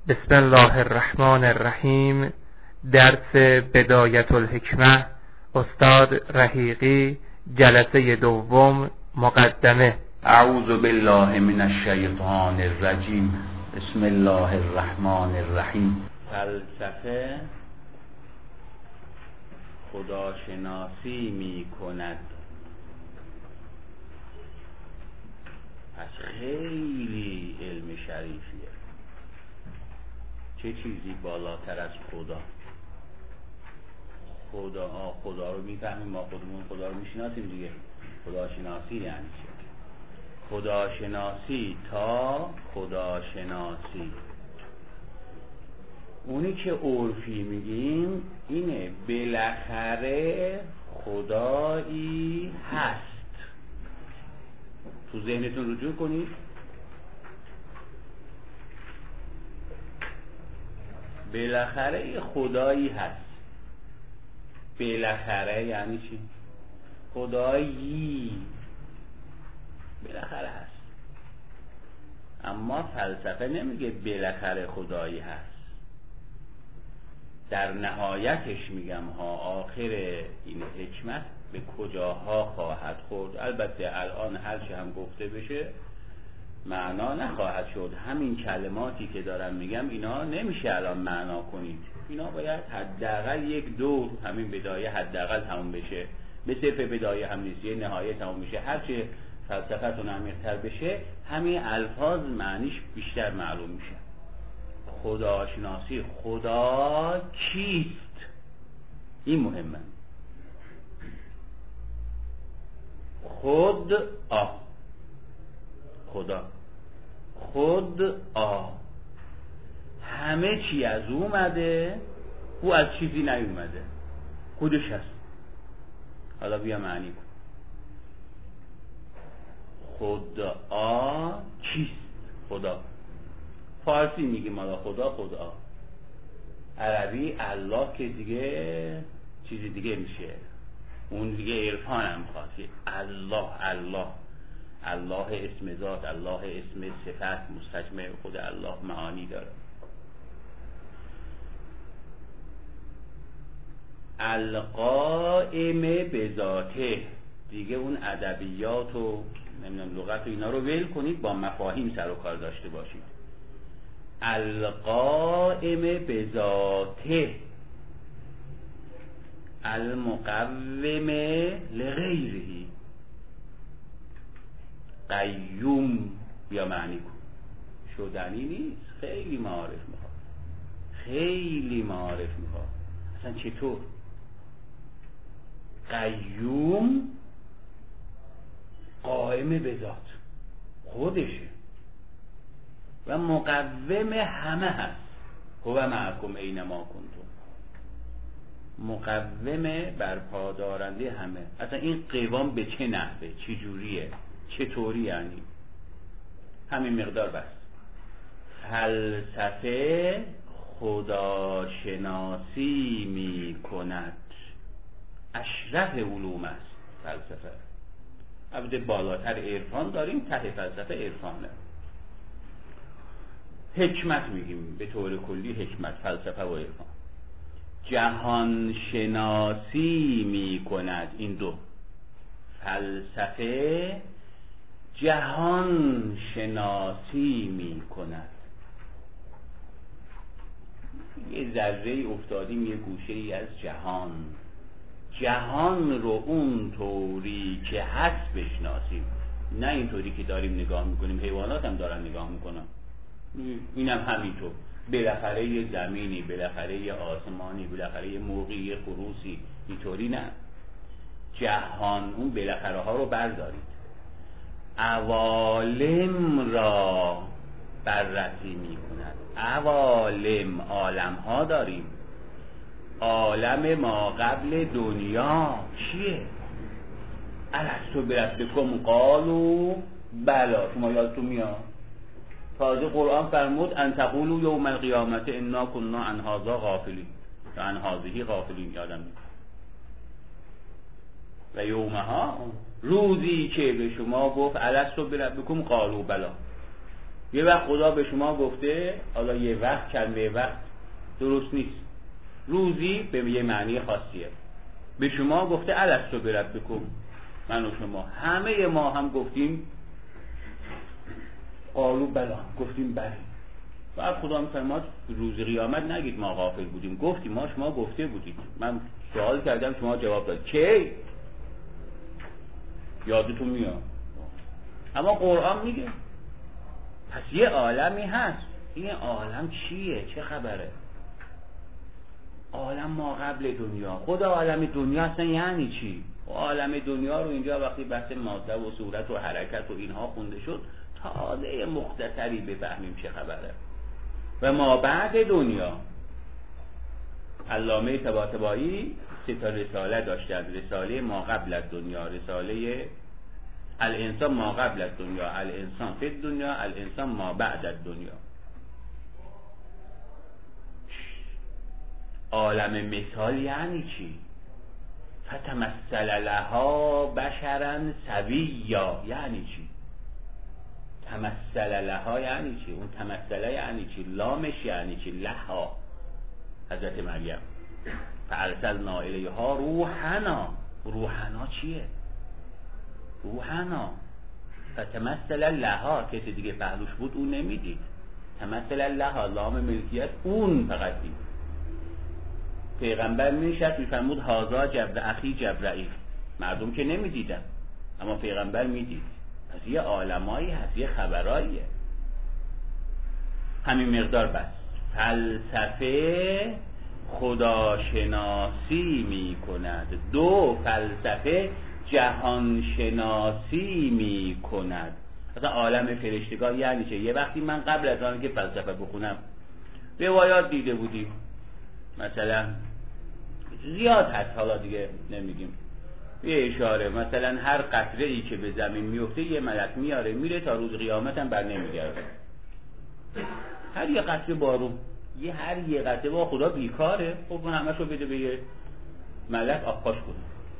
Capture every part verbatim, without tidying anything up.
بسم الله الرحمن الرحیم. درس بدایت الحکمه، استاد رحیقی، جلسه دوم، مقدمه. اعوذ بالله من الشیطان الرجیم. بسم الله الرحمن الرحیم. فلسفه خداشناسی می کند. پس خیلی علم شریفیه. چه چیزی بالاتر از خدا؟ خدا آه خدا رو میفهمیم، ما خودمون خدا رو میشناسیم دیگه. خداشناسی یعنی چه؟ خداشناسی تا خداشناسی، اونی که عرفی میگیم اینه بالاخره خدایی هست. تو ذهنتون رجوع کنید. بالاخره خدایی هست. بالاخره یعنی چی؟ خدایی بالاخره هست. اما فلسفه نمیگه بالاخره خدایی هست. در نهایتش میگم ها، آخر این حکمت به کجاها خواهد خورد. البته الان هر چی هم گفته بشه معنا نخواهد شد. همین کلماتی که دارم میگم اینا نمیشه الان معنا کنید. اینا باید حداقل یک دور همین بدایه حداقل تموم بشه. به صرف بدایه هم نیست، یه نهایه تموم میشه. هرچه فلسفتون عمیق‌تر بشه همین الفاظ معنیش بیشتر معلوم میشه. خداشناسی، خدا کیست؟ این مهمه. خود آ خدا خود آ همه چی از او اومده، او از چیزی نیومده، خودش هست. حالا بیا معنی کن. خدا کیست؟ خدا فارسی میگیم حالا خدا خدا، عربی الله که دیگه چیزی دیگه میشه. اون دیگه عرفان هم خواهد. الله الله الله اسم ذات، الله اسم صفت، مستجمع خود الله معانی داره. القائم بذاته دیگه اون ادبیات و نمیدونم لغت و اینا رو ول کنید، با مفاهیم سر و کار داشته باشید. القائم بذاته المقوم لغیره. قیوم بیا معنی کن. شدنی نیست، خیلی معارف میخواد، خیلی معارف میخواد. اصلا چطور؟ قیوم قائم به ذات خودشه و مقوم همه هست. هو معکم اینما کنتم. مقوم برپادارنده همه. اصلا این قوام به چه نحوه، چه جوریه، چطوری؟ یعنی همین مقدار بس. فلسفه خداشناسی می کند. اشرف علوم است فلسفه. البته بالاتر عرفان داریم، ته فلسفه عرفانه. حکمت میگیم به طور کلی، حکمت فلسفه و عرفان. جهان شناسی می کند. این دو. فلسفه جهان شناسی می کند. یه ذره افتادیم یه گوشه ای از جهان. جهان رو اون طوری که هست بشناسیم، نه این طوری که داریم نگاه میکنیم. حیوانات هم دارن نگاه میکنن، اینم هم همینطور. بالاخره یه زمینی، بالاخره یه آسمانی، بالاخره یه موقعی، یه خروسی. اینطوری نه. جهان اون بالاخره ها رو بردارید. عوالم را بررسی میکند. عوالم، عالم ها داریم. عالم ما قبل دنیا چیه؟ الستو بربکم قالوا بلا. شما یادتون میاد تازه قرآن فرمود ان تقولوا یوم القیامت انا کنا عن هذا غافلین، عن هذه غافلین. یادم میاد. و یومها، روزی که به شما گفت الستو بربکم قالوا بلا. یه وقت خدا به شما گفته، حالا یه وقت کلمه وقت درست نیست، روزی به یه معنی خاصیه، به شما گفته الستو بربکم، من و شما همه ما هم گفتیم قالوا بلا، گفتیم بله. بعد خدا میفرماد روز قیامت نگید ما غافل بودیم، گفتیم ما، شما گفته بودید، من سوال کردم شما جواب داد. کی؟ یادتون میاد. اما قرآن میگه پس یه عالمی هست، این عالم چیه؟ چه خبره؟ عالم ما قبل دنیا. خدا عالم دنیا اصلا یعنی چی؟ عالم دنیا رو اینجا وقتی بحث ماده و صورت و حرکت و اینها خونده شد، تازه مختصری بفهمیم چه خبره. و ما بعد دنیا، علامه طباطبایی سه تا رساله داشتن، رساله ما قبل از دنیا، رساله الانسان ما قبل از دنیا، الانسان فی دنیا، الانسان ما بعد از دنیا. عالم مثال یعنی چی؟ فتمثل لها بشرا سویا یعنی چی؟ تمثل لها یعنی چی؟ اون تمثله یعنی چی؟ لامش یعنی چی؟ لها حضرت مریم. فارسلنا الیها روحنا. روحنا چیه؟ روحنا. فتمثل لها، کسی دیگه پهلوش بود اون نمیدید. تمثل لها، لام ملکیت اون فقط دید. پیغمبر میشد میفرمود هازا جبر اخی جبرائیل، مردم که نمیدیدن اما پیغمبر میدید. پس یه عالمایی هست، یه خبراییه. همین مقدار بس. فلسفه خداشناسی می کند، دو فلسفه جهانشناسی می کند. مثلا عالم فرشتگان یعنی چه؟ یه وقتی من قبل از آن که فلسفه بخونم روایات دیده بودیم، مثلا زیاد هست، حالا دیگه نمیگیم، یه اشاره، مثلا هر قطره ای که به زمین میفته یه ملک میاره میره تا روز قیامت هم بر نمیگرده. هر یه قطره بارون، یه هر یه قطره با خدا بیکاره، خب اون همشو بده به یه ملک آبپاش کنه.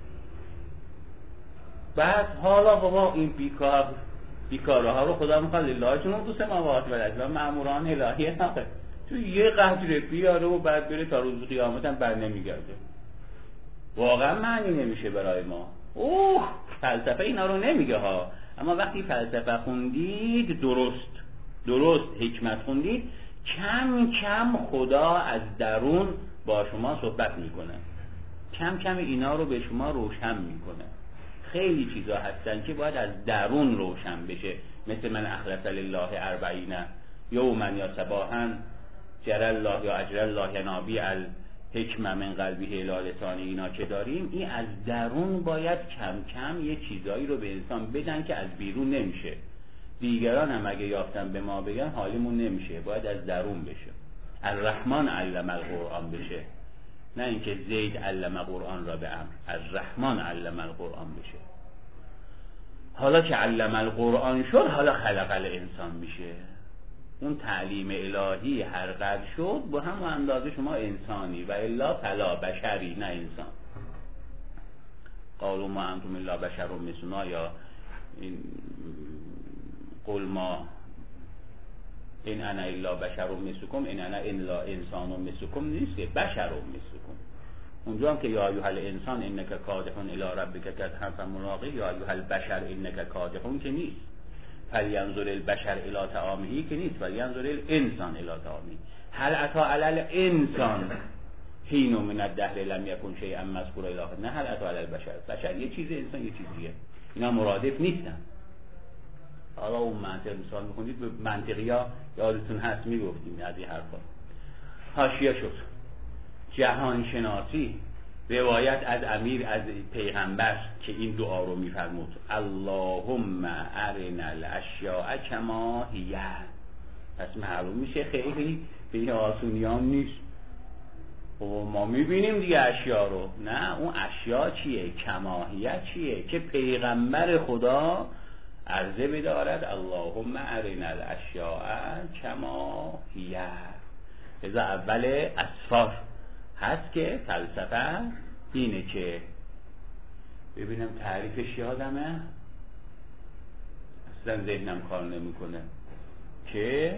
بعد حالا بابا این بیکار بیکاره ها رو خدا میخواد لله جنون دو سماوات و الارض و ماموران الهی ناقه تو یه قطره بیاره و بعد بره تا روز قیامت هم بر نمیگرده. واقعا معنی نمیشه برای ما. اوه فلسفه اینا رو نمیگه ها، اما وقتی فلسفه خوندید، درست درست حکمت خوندید، کم کم خدا از درون با شما صحبت میکنه، کم کم اینا رو به شما روشن میکنه. خیلی چیزا هستن که باید از درون روشن بشه، مثل من اخلص لله اربعین یوما یا صباحا جر الله یا اجر الله نابی الحکمه من قلبه الی لسان، اینا که داریم، این از درون باید کم کم یه چیزایی رو به انسان بدن که از بیرون نمیشه. دیگران هم اگه یافتن به ما بگن حالیمون نمیشه، باید از درون بشه. الرحمن علم القرآن بشه، نه اینکه زید علم قرآن را به امر، الرحمن علم القرآن بشه. حالا که علم القرآن شد، حالا خلق الانسان میشه. اون تعلیم الهی هر قدر شد با هم اندازه شما انسانی، و الا فلا بشری، نه انسان. قالوا ما انتم الا بشر مثلنا، یا این قل ما این انا الا بشر مثلکم، این انا الا انسان مثلکم نیست که بشر مثلکم. اونجا هم که یا ایها الانسان انک کادح الی ربک کدحا فملاقیه، یا ایها البشر انک کادح که نیست. فلینظر البشر الی طعامه که نیست، فلینظر الانسان الی طعامه. هل اتی علی الانسان حین من الدهر لم یکن شیئا مذکورا الی آخر. نه هل اتی علی البشر، بشر یه چیزه، انسان یه چیز دیگه، اینا مرادف نیستن. حالا اون منطق مثال می‌خونید، به منطقیا یادتون هست میگفتیم از این حرفا. حاشیه شد. جهان شناسی، روایت از امیر از پیغمبر که این دعا رو میفرمود، اللهم ارنا الاشیاء کما هی. پس معلوم میشه خیلی به این آسونیان نیست. و ما میبینیم دیگه اشیاء رو، نه اون اشیاء چیه؟ کما هی چیه؟ که پیغمبر خدا عرضه بدارد اللهم ارنا الاشیاء کما هی. از اول اسفار هست که فلسفه اینه که ببینم تعریفش یادمه، اصلا ذهنم کار نمیکنه، که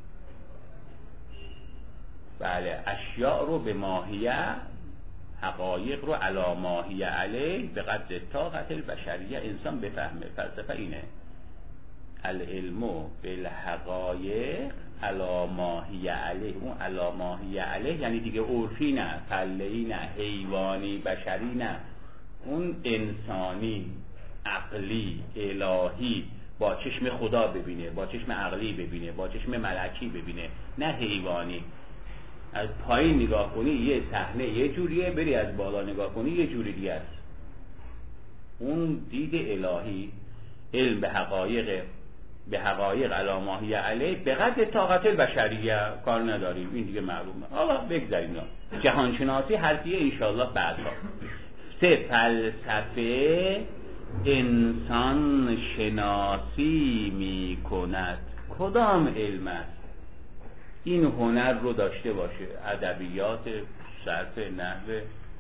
بله اشیاء رو به ماهیه، حقایق رو علی ماهیه علیه به قدر طاقت البشریه انسان بفهمه. فلسفه اینه، العلم بالحقایق علی ماهیه علیه. اون علی ماهیه علیه یعنی دیگه عرفی نه، فله‌ای نه، حیوانی بشری نه، اون انسانی عقلی الهی با چشم خدا ببینه، با چشم عقلی ببینه، با چشم ملکی ببینه، نه حیوانی. از پایین نگاه کنی یه صحنه یه جوریه، بری از بالا نگاه کنی یه جوری دیگه است. اون دید الهی، علم به حقایق به حقایق علی ماهیه علیه به قدر طاقت البشریه کار نداریم، این دیگه معلومه. آقا بگذاریم جهانشناسی حرفیه انشالله بعدها. سه، فلسفه انسان شناسی می کند. کدام علم است این هنر رو داشته باشه؟ ادبیات، صرف، نحو،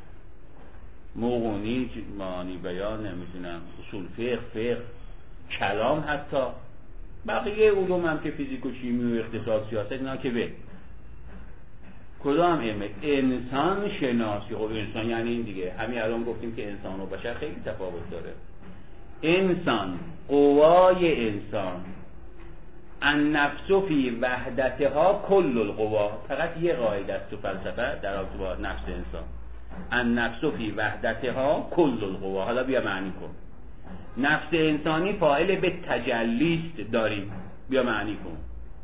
مغنی، معانی بیان، نمیدونم اصول فقه، فقه، کلام، حتی بقیه علوم هم که فیزیک و شیمی و اقتصاد، سیاست، اینا که به کدام علم؟ انسان شناسی. خب انسان یعنی این دیگه، همین الان گفتیم که انسان و بشر خیلی تفاوت داره. انسان، قوای انسان، النفس فی وحدتها کل القوا. فقط یه قاعده است تو فلسفه در رابطه با نفس انسان، النفس فی وحدتها کل القوا. حالا بیا معنی کن. نفس انسانی فاعل به تجلیست داریم، بیا معنی کن.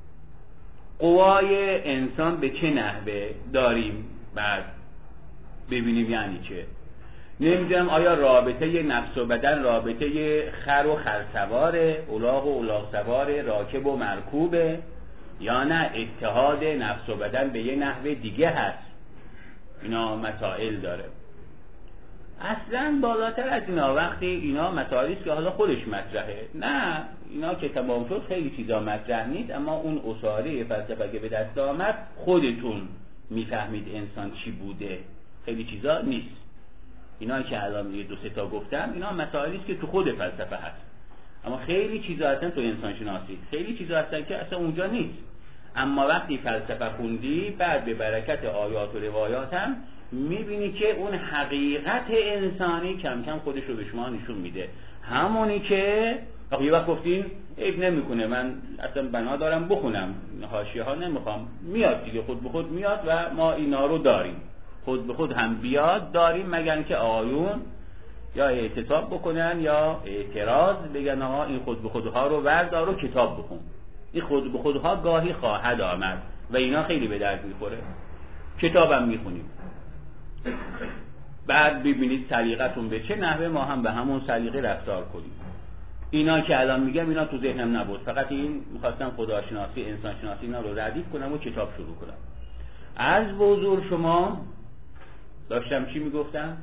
قوای انسان به چه نحوه داریم، بعد ببینیم یعنی چه. نمیدونم آیا رابطه نفس و بدن رابطه خر و خرسواره، الاغ و الاغ سواره، راکب و مرکوبه، یا نه اتحاد نفس و بدن به یه نحوه دیگه هست. اینا مسائل داره. اصلا بالاتر از اینا وقتی اینا مسائلی است که حالا خودش مطرحه، نه اینا که تمام شد خیلی چیزا مطرح نیست، اما اون اصاره فلسفه که به دست آمد خودتون میفهمید انسان چی بوده، خیلی چیزا نیست. اینا که الان یه دو سه تا گفتم اینا مسائلی است که تو خود فلسفه هست، اما خیلی چیزا هستن تو انسان شناسی، خیلی چیزا هستن که اصلا اونجا نیست. اما وقتی فلسفه خوندی بعد به برکت آیات و روایات هم میبینی که اون حقیقت انسانی کم کم خودش رو به شما نشون میده. همونی که آخه یه وقت گفتین عیب نمیکنه من اصلا بنا دارم بخونم، حاشیه ها نمیخوام، میاد دیگه خود به خود میاد و ما اینا رو داریم، خود به خود هم بیاد داریم، مگر که آیون یا اعتصاب بکنن یا اعتراض بگن آقا این خود به خودها رو بردار و کتاب بخون. این خود به خودها گاهی خواهد آمد و اینا خیلی به درد میخوره. کتابم میخونیم بعد ببینید سلیقتون به چه نحوه، ما هم به همون سلیقه رفتار کنیم. اینا که الان میگم اینا تو ذهنم نبود، فقط این میخواستم خداشناسی، انسان شناسی اینا رو ردیف کنم و کتاب شروع کنم. از حضور شما داشتم چی میگفتم؟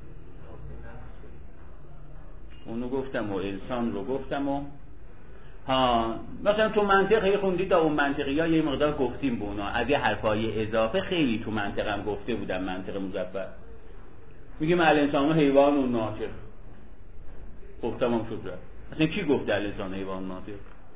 اونو گفتم و انسان رو گفتم و ها مثلا تو منطقه خوندید تا اون منطقی ها یه مقدار گفتیم به اونا، از یه حرفای اضافه خیلی تو منطقه هم گفته بودم. منطقه مظفر میگیم الانسان حیوان و ناطق، گفتم هم شد. اصلا کی گفته الانسان حیوان و ناطق؟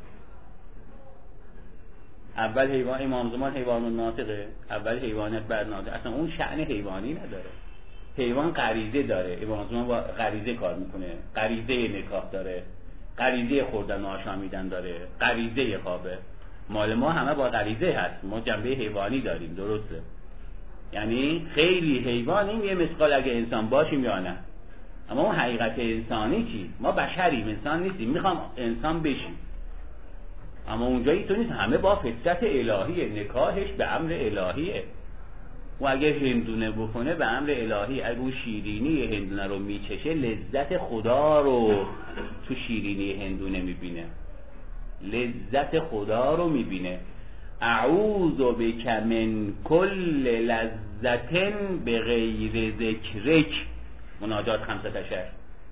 اول حیوان، امام زمان حیوان و ناطقه، اول حیوانیت بعد ناطق. اصلا اون شأن حیوانی نداره. حیوان غریزه داره، امام زمان با غریزه کار میکنه، غریزه نکاح داره، غریزه خوردن و آشامیدن داره، غریزه خوابه. مال ما همه با غریزه هست، ما جنبه حیوانی داریم، درسته؟ یعنی خیلی حیوانیم یه مثقال اگه انسان باشیم یا نه. اما اون حقیقت انسانی چی؟ ما بشریم، انسان نیستیم، میخوام انسان بشیم. اما اونجایی تو نیست، همه با فطرت الهیه، نکاحش به امر الهیه. و اگه هندونه بکنه به امر الهی، اگه اون شیرینی هندونه رو میچشه لذت خدا رو تو شیرینی هندونه میبینه، لذت خدا رو میبینه. اعوذ بک من کل لذت بغیر ذکرک، مناجات خمسه تشر.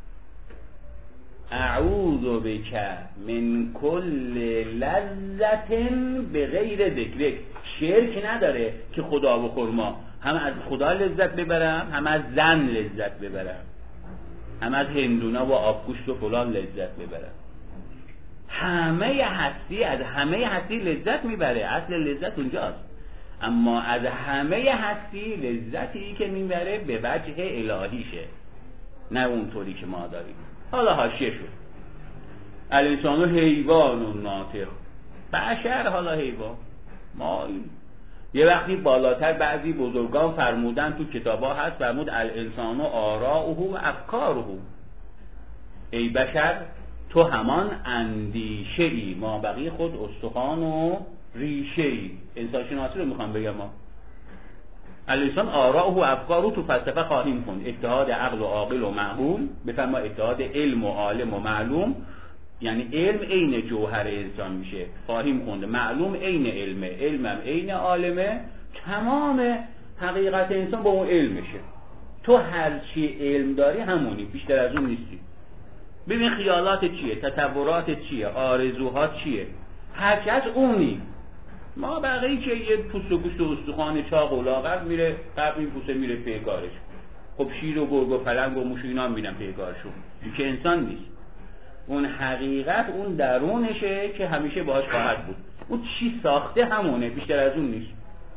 اعوذ بک من کل لذت بغیر ذکرک. شرک نداره که خدا و خرما، هم از خدا لذت ببرم، هم از زن لذت ببرم، هم از هندونا و آبگوشت و فلان لذت ببرم. همه هستی، از همه هستی لذت میبره، اصل لذت اونجاست. اما از همه هستی لذتی که میبره به وجه الهیشه، نه اونطوری که ما داریم. حالا حاشیه شد الانسان حیوان و ناطق، بشر حالا حیوان. ما یه وقتی بالاتر بعضی بزرگان فرمودن، تو کتابا هست، فرمود الانسان آراؤه و افکاره، ای بشر تو همان اندیشه ای، ما بقیه خود استخوان و ریشه ای. انسان شناسی رو میخوام بگم، ما الانسان آراؤه و افکاره تو فلسفه خواهیم خوند، اتحاد عقل و عاقل و معقول، بفرما اتحاد علم و عالم و معلوم، یعنی علم عین جوهر انسان میشه، خواهیم خوند معلوم عین علمه، علمم عین عالمه، تمام حقیقت انسان با اون علم میشه. تو هر چی علم داری همونی، بیشتر از اون نیستی. ببین خیالات چیه، تصورات چیه، آرزوها چیه، هر چی از اونی. ما بقیه که یه پوست و گوشت و استخوان چاق و لاغر میره قبل این پوسته میره پیکارش. خب شیر و گرگ و پلنگ و موش اینا میرن پیکارشون، این که انسان نیست. اون حقیقت اون درونشه که همیشه باهاش خواهد بود. اون چی ساخته همونه، بیشتر از اون نیست.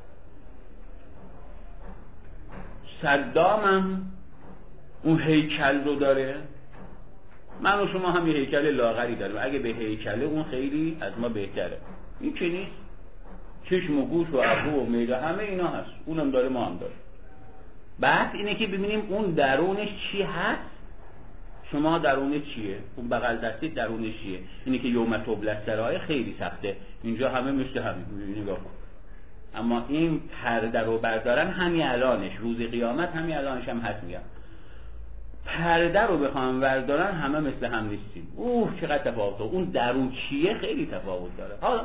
صدامم اون هیکل رو داره، من و شما هم یه هیکل لاغری داریم، اگه به هیکل اون خیلی از ما بهتره. این که نیست، چشم و گوش و ابرو و معده همه اینا هست، اونم داره ما هم داره. بحث اینه که ببینیم اون درونش چی هست. شما درونش چیه؟ اون بغل دستی درونش چیه؟ اینه که یوم تبلی السرائر خیلی سخته، اینجا همه مثل همین نگاه کن. اما این پرده رو بردارن همین الانش، روز قیامت همین الانش هم هست. میگم پرده رو بخوام بردارن همه مثل هم نیستیم. اوه چقدر تفاوت، اون درون چیه خیلی تفاوت داره. حالا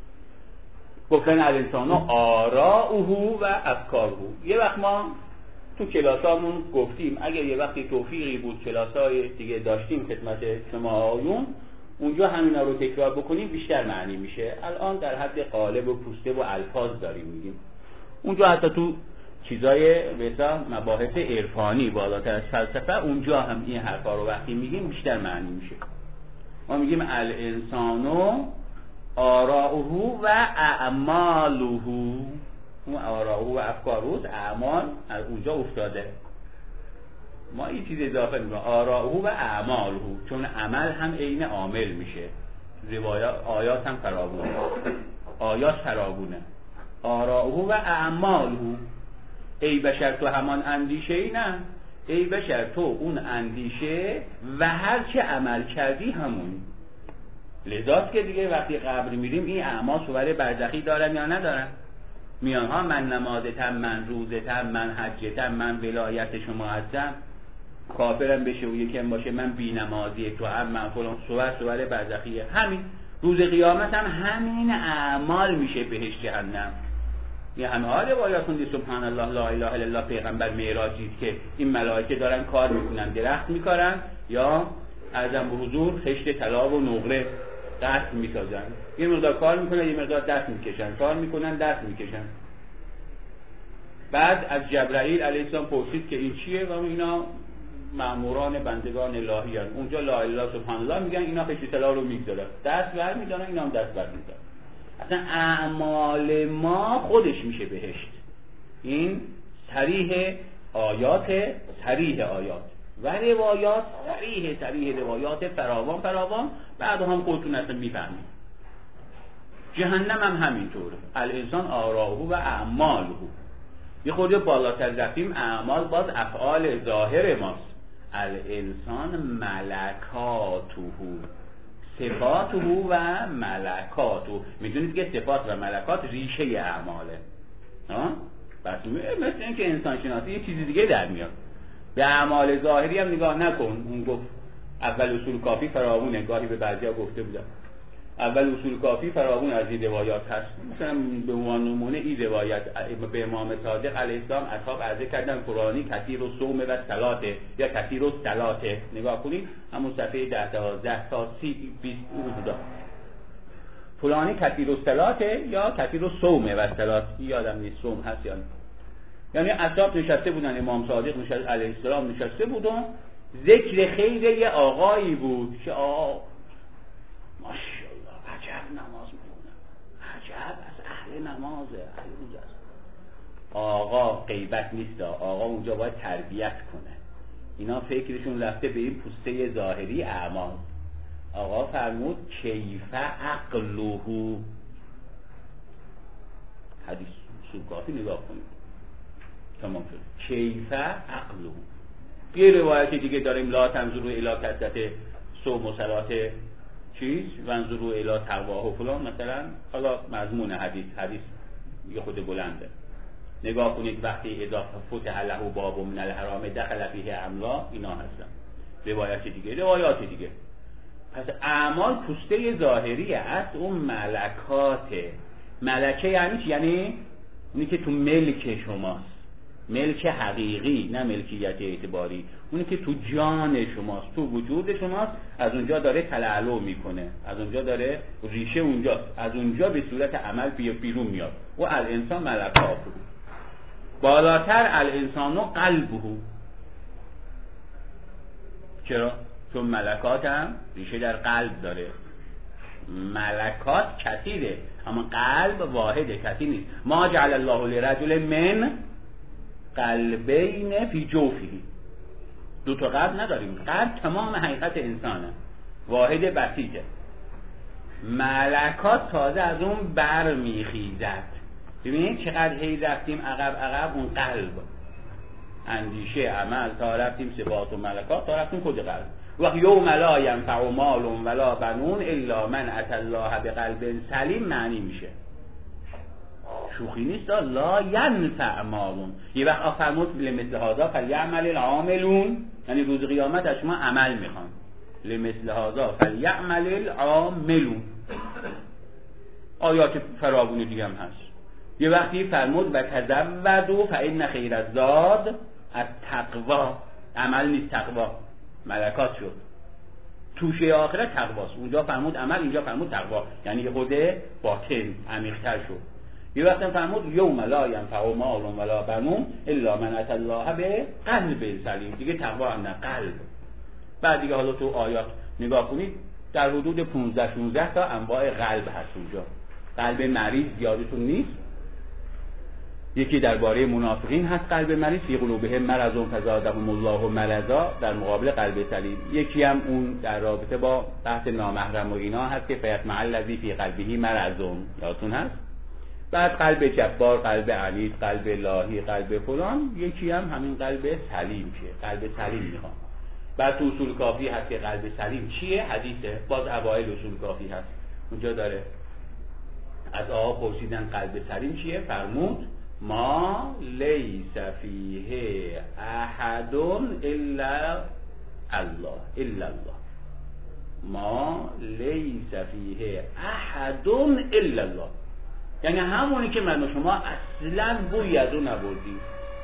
گفتن الانسان آراؤه و افکاره. یه وقت ما تو کلاسامون گفتیم اگر یه وقتی توفیقی بود کلاسای دیگه داشتیم خدمت شما آیون، اونجا همینا رو تکرار بکنیم بیشتر معنی میشه. الان در حد قالب و پوسته و الفاظ داریم میگیم. اونجا حتی تو چیزای مثلا مباحث عرفانی بالاتر از فلسفه، اونجا هم این حرفا رو وقتی میگیم بیشتر معنی میشه. ما میگیم الانسانو آراؤه و اعماله. اون آراؤه و افکاره، اعمال از اونجا افتاده. ما این چیز اضافه میکنیم آراؤه و اعماله، چون عمل هم عین عامل میشه. روایات آیات هم فراوونه، آیات فراوونه. آراؤه و اعماله، ای بشر تو همان اندیشه ای، نه ای بشر تو اون اندیشه و هر چه عمل کردی همون. لذاست که دیگه وقتی قبر میریم این اعمال صور برزخی دارن یا ندارن؟ میان ها من نمازتم، من روزتم، من حجتم، من ولایت شما هستم، کافرم بشه و یکم باشه من بی نمازی تو هم، من فلان، صور صور برزخیه. همین روز قیامت هم همین اعمال میشه بهش جهنم. یه همه ها روایات خوندی سبحان الله لا اله الا الله، پیغمبر معراجی که این ملائکه دارن کار میکنن، درخت میکارن یا ارزم به حضور خشت طلا و نقره دست میسازن، یه مقدار کار میکنن یه مقدار دست میکشن، کار میکنن دست میکشن. بعد از جبرائیل علیه السلام پرسید که این چیه و اینا مأموران بندگان الهی هستند. اونجا لا اله الا سبحان الله میگن، اینا خشت طلا رو میگذارن، دست بر میدارن، اینا هم دست بر میدارن. اصلا اعمال ما خودش میشه بهشت. این صریح آیات، صریح آیات و روایات، صریح صریح روایات فراوان فراوان. بعد هم خودتون اصلا میفهمید. جهنم هم همینطوره، الانسان آراؤه و اعماله. یه خورده بالاتر رفتیم، اعمال باز افعال ظاهر ماست. الانسان ملکاته، صفاته و ملکاته. میدونید که صفات و ملکات ریشه اعماله. ها؟ بس مثل این که انسان شناسی یه چیزی دیگه در میاد. به اعمال ظاهری هم نگاه نکن. اون گفت اول اصول کافی فراوونه، گاهی به بعضیا گفته بودم اول اصول کافی فراوون از این روایات هست. مثلا به عنوان نمونه این روایت به امام صادق علیه السلام اصحاب عرضه کردن قرآنی کثیر الصوم و صلات یا کثیر الصلات، نگاه کنید همون صفحه ده تا ده تا سی بیست حدودا، فلانی کثیر الصلات یا کثیر الصوم و صلات، یادم نیست صوم هست یا نه. یعنی اصحاب نشسته بودن، امام صادق نشسته علیه السلام نشسته بودن، ذکر خیر یه آقایی بود که آقا ماشاءالله نمازه، اهل روزه. آقا غیبت نیست، آقا اونجا باید تربیت کنه. اینا فکرشون رفته به این پوسته ظاهری اعمال. آقا فرمود کیف عقله، حدیث اصول کافی نگاه کنید تمام شد. کیف عقله. یه روایت دیگه داریم لا تنظروا الی کثرت صوم و صلات چیز وانظروا الی تقواه و فلان مثلا. حالا مضمون حدیث حدیث یه خود بلنده. نگاه کنید وقتی اذا فتح له باب من الحرام دخل فیه املا، اینا هستن روایت دیگه روایات دیگه. پس اعمال پوسته ظاهری است، اون ملکاته. ملکه یعنی چی؟ یعنی اونی که تو ملک شماست، ملک حقیقی نه ملکیت اعتباری، اونی که تو جان شماست، تو وجود شماست، از اونجا داره تلالو میکنه، از اونجا داره ریشه اونجاست، از اونجا به صورت عمل بیرون میاد. و الانسان ملکاته. بالاتر الانسانو قلبه. چرا؟ چون ملکات هم ریشه در قلب داره. ملکات کثیره اما قلب واحده، کثیر نیست. ما جعل الله لرجل من قلبین فی جوفه. دو تا قلب نداریم، قلب تمام حقیقت انسانه، واحد بسیطه. ملکات تازه از اون بر میخیزد. ببینید چقدر هی رفتیم عقب عقب. اون قلب، اندیشه، عمل، تا رفتیم صفات و ملکات، تا رفتیم خود قلب. وقت یوم لا ینفع مال ولا بنون الا من اتى الله بقلب سلیم معنی میشه. شوخی نیست، لا ینفع مالون. یه وقت فرمود لمثل هذا فلیعمل العاملون، یعنی روز قیامت از شما عمل میخوان. لمثل هذا فلیعمل العاملون. آیات فراوون دیگه هم هست. یه وقتی فرمود و تزودوا فإن خیر الزاد التقوا. عمل نیست، تقوا. ملکات شد. توشه آخرت تقواست. اونجا فرمود عمل، اینجا فرمود تقوا، یعنی خود باطن عمیق‌تر شد. یه وقتی فرمود یوم لا ینفع مال ولا بنون الا من اتى الله بقلب سلیم. دیگه تقوا هم نه، قلب. بعد دیگه حالا تو آیات نگاه کنید در حدود پانزده شانزده تا انواع قلب هست اونجا. قلب مریض یادتون نیست؟ یکی درباره منافقین هست قلب مریض، فی قلوبهم مرض فزادهم الله مرضا، در مقابل قلب سلیم. یکی هم اون در رابطه با بحث نامحرم و اینا هست که فیطمع الذی فی قلبه مرض، یادتون هست؟ بعد قلب جبار، قلب عنید، قلب الهی، قلب فلان. یکی هم همین قلب سلیم چیه؟ قلب سلیم میخوام. بعد تو اصول کافی هست که قلب سلیم چیه؟ حدیثه، باز اوایل اصول کافی هست اونجا داره. از آقا پرسیدن قلب سلیم چیه؟ فرمود ما لیس فیه احد الا الله الا الله. ما لیس فیه احد الا الله، یعنی همونی که من و شما اصلا بوی از اون نبردیم.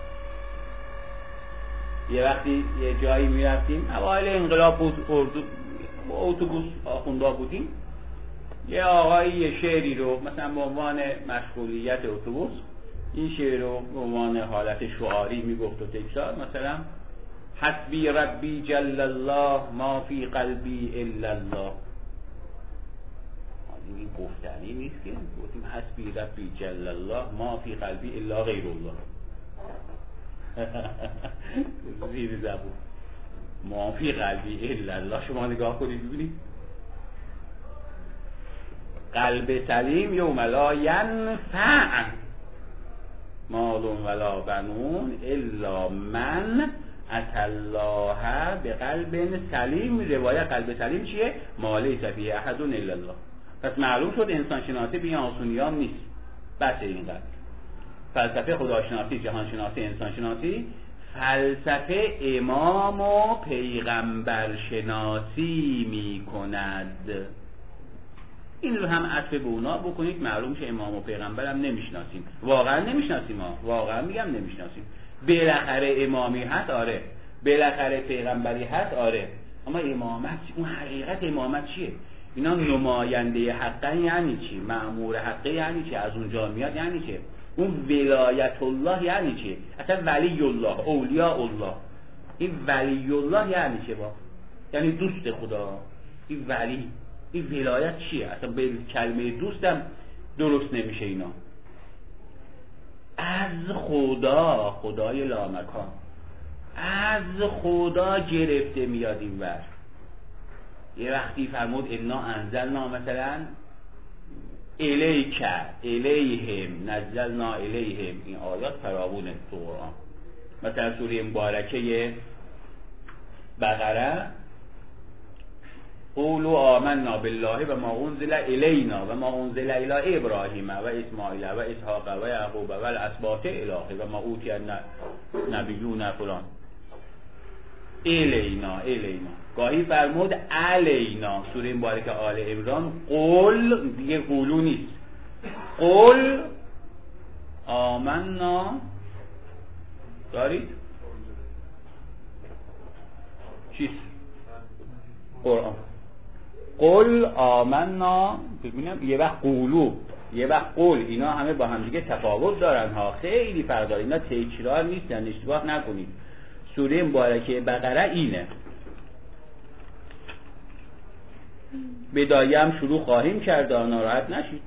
یه وقتی یه جایی میرفتیم اوایل انقلاب بود، اردو اتوبوس آخوندا بودیم، یه آقایی یه شعری رو مثلا به عنوان مشغولیت اتوبوس این شعر رو به عنوان حالت شعاری میگفت و تکرار، مثلا حسبی ربی جل الله ما فی قلبی الا الله. این گفتنی نیست که گفتیم حسبی ربی جل الله ما فی قلبی الا غیر الله. زیر زبون ما فی قلبی الا الله. شما نگاه کنید ببینید قلب سلیم یوم لا ینفع مال ولا بنون الا من اتى الله بقلب سلیم. روایت قلب سلیم چیه؟ ما لیس فیه احد الا الله. پس معلوم شد انسان شناسی به این آسونی ها نیست. بس اینقدر فلسفه خداشناسی، جهان شناسی، انسان شناسی، فلسفه امام و پیغمبر شناسی می کند. این رو هم عطف به اونا بکنید معلوم شه امام و پیغمبر هم نمیشناسیم. واقعا نمیشناسیم ها، واقعا میگم نمیشناسیم. بالاخره امامی هست آره، بالاخره پیغمبری هست آره، اما امامت، اون حقیقت امامت چیه؟ اینا نماینده حقا یعنی چی؟ مأمور حقه یعنی چی؟ از اونجا میاد یعنی چی؟ اون ولایت الله یعنی چی؟ اصلا ولی الله، اولیاء الله، این ولی الله یعنی چی؟ با یعنی دوست خدا. این ولی، این ولایت چیه؟ اصلا به کلمه دوستم درست نمیشه اینا. از خدا، خدای لامکان، از خدا گرفته میاد این ور. یه وقتی فرمود انا انزلنا مثلا الیک الیهم نزلنا الیهم، این آیات فراوونه تو قرآن. مثلا سوره مبارکه بقره قولوا آمنا بالله و ما انزل الینا و ما انزل الی ابراهیم و اسماعیل و اسحاق و یعقوب و الاسباط اله و ما اوتی النبیون فلان. الینا الینا گاهی فرمود علینا. سوره مبارکه آل عمران قل، دیگه قولو نیست، قل آمنا دارید چیست؟ قرآن. قل آمنا، ببینم یه وقت قولو یه وقت قول، اینا همه با هم دیگه تفاوت دارن ها، خیلی فرق داره، اینا تکرار نیستن، اشتباه نکنید. سوره مبارکه بقره اینه، بدایه هم شروع خواهیم کرد، ناراحت نشید،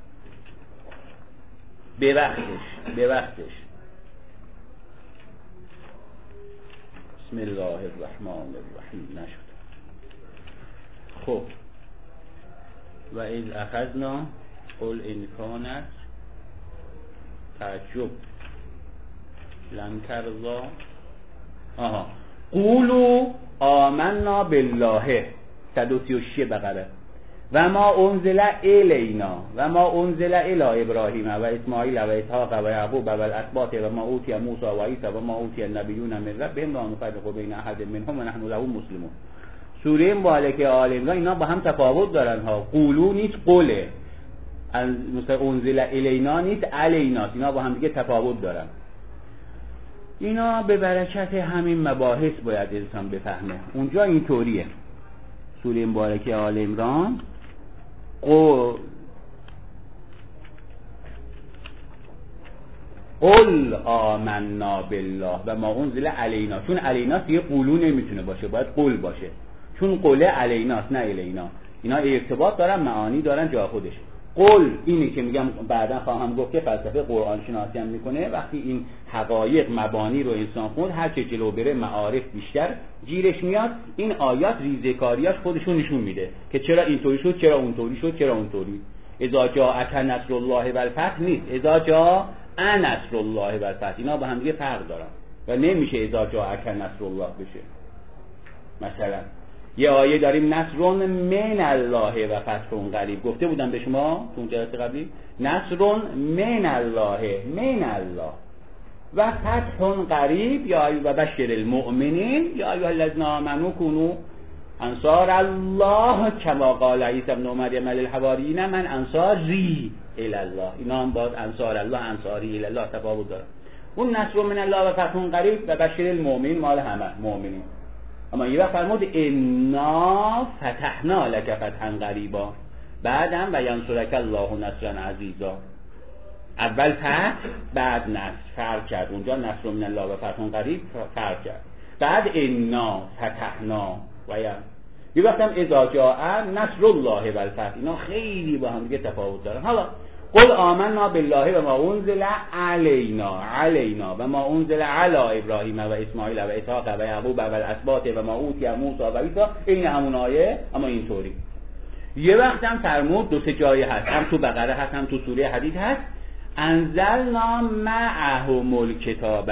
به وقتش به وقتش. بسم الله الرحمن الرحیم نشد. خب و اذ اخذنا قل ان کانت تعجب لن ترضا آها قولوا آمنا بالله صد و سی و شش بقره و ما انزل الینا و ما انزل الی ابراهیم و اسماعیل و اسحاق و یعقوب و الاسباط و ما اوتی موسی و عیسی و ما اوتی النبیون من ربهم لا نفرق بین احد منهم و نحن له مسلمون. سوره مبارکه آل عمران اینا با هم تفاوت دارن ها، قولو نیست قوله، مثلا انزل الینا نیست علینا، اینا با هم دیگه تفاوت دارن. اینا به برکت همین مباحث باید انسان بفهمه. اونجا اینطوریه. سوره مبارکه آل عمران قل قل آمنا بالله و ما انزل علینا، چون علینا دیگه قولو نمیتونه باشه، باید قل باشه، چون قوله علیناست نه الینا. اینا ارتباط دارن، معانی دارن جا خودش. قل اینی که میگم بعدا خواهم گفت که فلسفه قرآن شناسی هم میکنه، وقتی این حقایق مبانی رو انسان خوند، هر چه جلو بره معارف بیشتر گیرش میاد، این آیات ریزه‌کاریاش خودشون نشون میده که چرا اینطوری شد، چرا اونطوری شد، چرا اونطوری. اذا جاء نصر الله والفتح نیست، اذا جاء نصر الله والفتح. اینا با هم دیگه فرق دارن و نمیشه اذا جاء نصر الله بشه. مثلا یه آیه داریم نصر من الله و فتح قریب، گفته بودم به شما تو جلسه قبلی، نصر من الله من الله و فتح قریب یا و بشر المؤمنین یا ایها الذین آمنوا كونوا انصار الله کما قال عیسی ابن مریم للحواریین من انصاری الی الله. اینا هم باز انصار الله انصاری الی الله تفاوت داره. اون نصر من الله و فتح قریب و بشر المؤمنین مال همه مؤمنین. اما یه وقت فرمود انا فتحنا لک فتحا قریبا، بعدم و ینصرک الله نصرا عزیزا. اول فتح بعد نصر فرق کرد، اونجا نصر من الله و فتح قریب فرق کرد، بعد انا فتحنا و یه وقت هم اذا جاء نصر الله و الفتح. اینا خیلی با هم دیگه تفاوت دارن. حالا قل آمنا بالله و ما انزل علینا علینا و ما انزل علی ابراهیم و اسماعیل و اسحاق و یعقوب و الاسباط و ما اوتی موسی و عیسی، این همون آیه اما اینطوری. یه وقت هم فرمود دو سه جایی هست، هم تو بقره هست هم تو سوره حدید هست، انزلنا معهم الکتاب،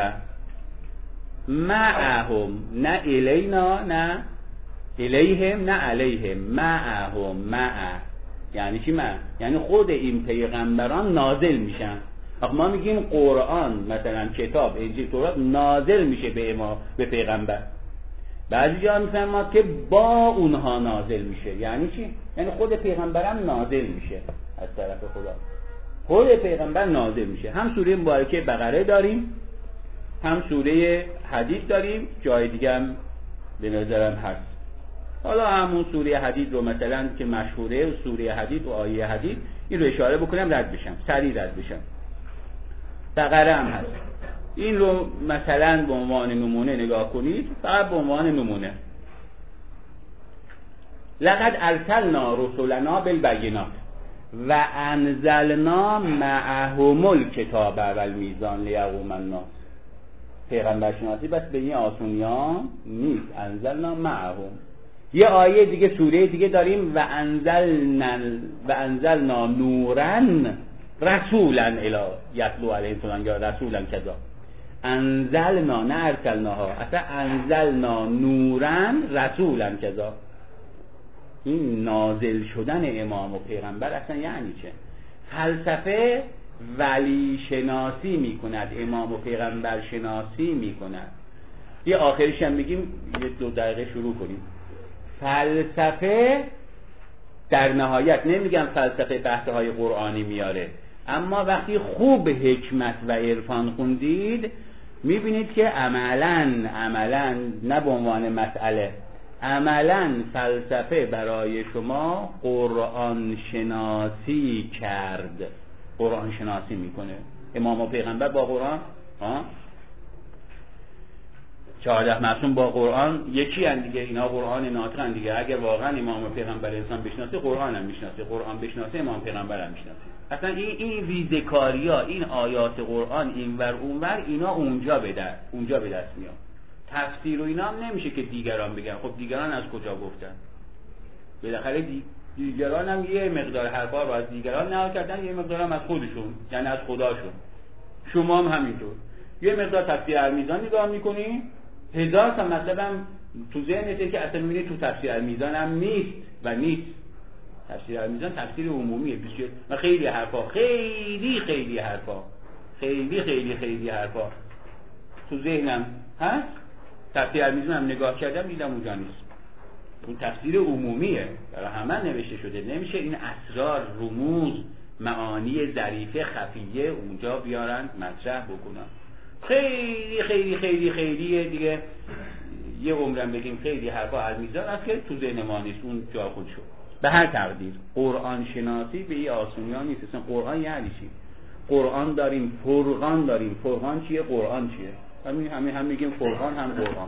معهم نه الینا نه الیهم نه علیهم، معهم مع یعنی چی؟ مع یعنی خود این پیغمبران نازل میشن. آخه ما میگیم قرآن مثلا کتاب انجیل تورات نازل میشه به ما به پیغمبر، بعضی جا میفهمن که با اونها نازل میشه. یعنی چی؟ یعنی خود پیغمبرم نازل میشه از طرف خدا، خود پیغمبر نازل میشه. هم سوره مبارکه بقره داریم هم سوره حدید داریم، جای دیگه هم به نظرم هست. حالا همون سوره حدید رو مثلا که مشهوره، سوره حدید و آیه حدید، این رو اشاره بکنم رد بشم، سریع رد بشم. بقره هم هست، این رو مثلا به عنوان نمونه نگاه کنید، فقط به عنوان نمونه. لقد ارسلنا رسلنا بالبینات، و انزلنا معهم الکتاب و المیزان لیقوم الناس. پیغمبر شناسی بس به این آسونیان نیست. انزلنا معهم. یه آیه دیگه سوره دیگه داریم و انزلنا و انزلنا نورا رسولا الی یتلو علیهم فلان یا رسولا کذا. انزلنا نه ارسلناها، اصلا انزلنا نورا رسولا کذا. این نازل شدن امام و پیغمبر اصلا یعنی چه؟ فلسفه ولی شناسی میکند، امام و پیغمبر شناسی میکند. یه آخرش هم بگیم، یه دو دقیقه شروع کنیم. فلسفه در نهایت، نمیگم فلسفه بحثه های قرآنی میاره، اما وقتی خوب حکمت و عرفان خوندید میبینید که عملاً عملاً نه به عنوان مسئله، عملاً فلسفه برای شما قرآن شناسی کرد، قرآن شناسی میکنه. امام و پیغمبر با قرآن ها چهارده معصوم با قرآن یکی ان دیگه، اینا قرآن ناطقن دیگه. اگر واقعا امام و پیغمبر انسان بشناسه، قرآن هم میشناسه، قرآن بشناسه، امام پیغمبر هم میشناسه. اصلا این این ریزکاریا، این آیات قرآن اینور اونور، اینا اونجا به دست اونجا به دست میاد. تفسیر و اینا هم نمیشه که دیگران بگن. خب دیگران از کجا گفتن؟ بالاخره دی... دیگران هم یه مقدار حرفا رو از دیگران نقل کردن، یه مقدار هم از خودشون، یعنی از خداشون. شما هم همینطور یه مقدار تفسیر المیزان نگاه میکنی، هزار تا مثلا تو ذهنته که اصلا میبینی تو تفسیر المیزان هم نیست و نیست. تفسیر المیزان تفسیر عمومیه و خیلی حرفا، خیلی خیلی حرفا، خیلی خیلی خیلی حرفا تو ذهنم هست. تفسیر المیزان هم نگاه کردم دیدم اونجا نیست. اون تفسیر عمومیه، برای همه نوشته شده. نمیشه این اسرار، رموز، معانی ظریفه خفیه اونجا بیارن مطرح بکنن. خیلی خیلی خیلی خیلی دیگه یه عمرم بگیم خیلی حرفا المیزان است که تو ذهن ما نیست، اون جا خود شد. به هر تقدیر قرآن شناسی به این آسونیان نیست. اصلا قرآن یعنی چی؟ قرآن داریم، فرقان داریم. فرقان چیه؟ قرآن چیه؟ همین همین هم میگیم فرقان هم قرآن.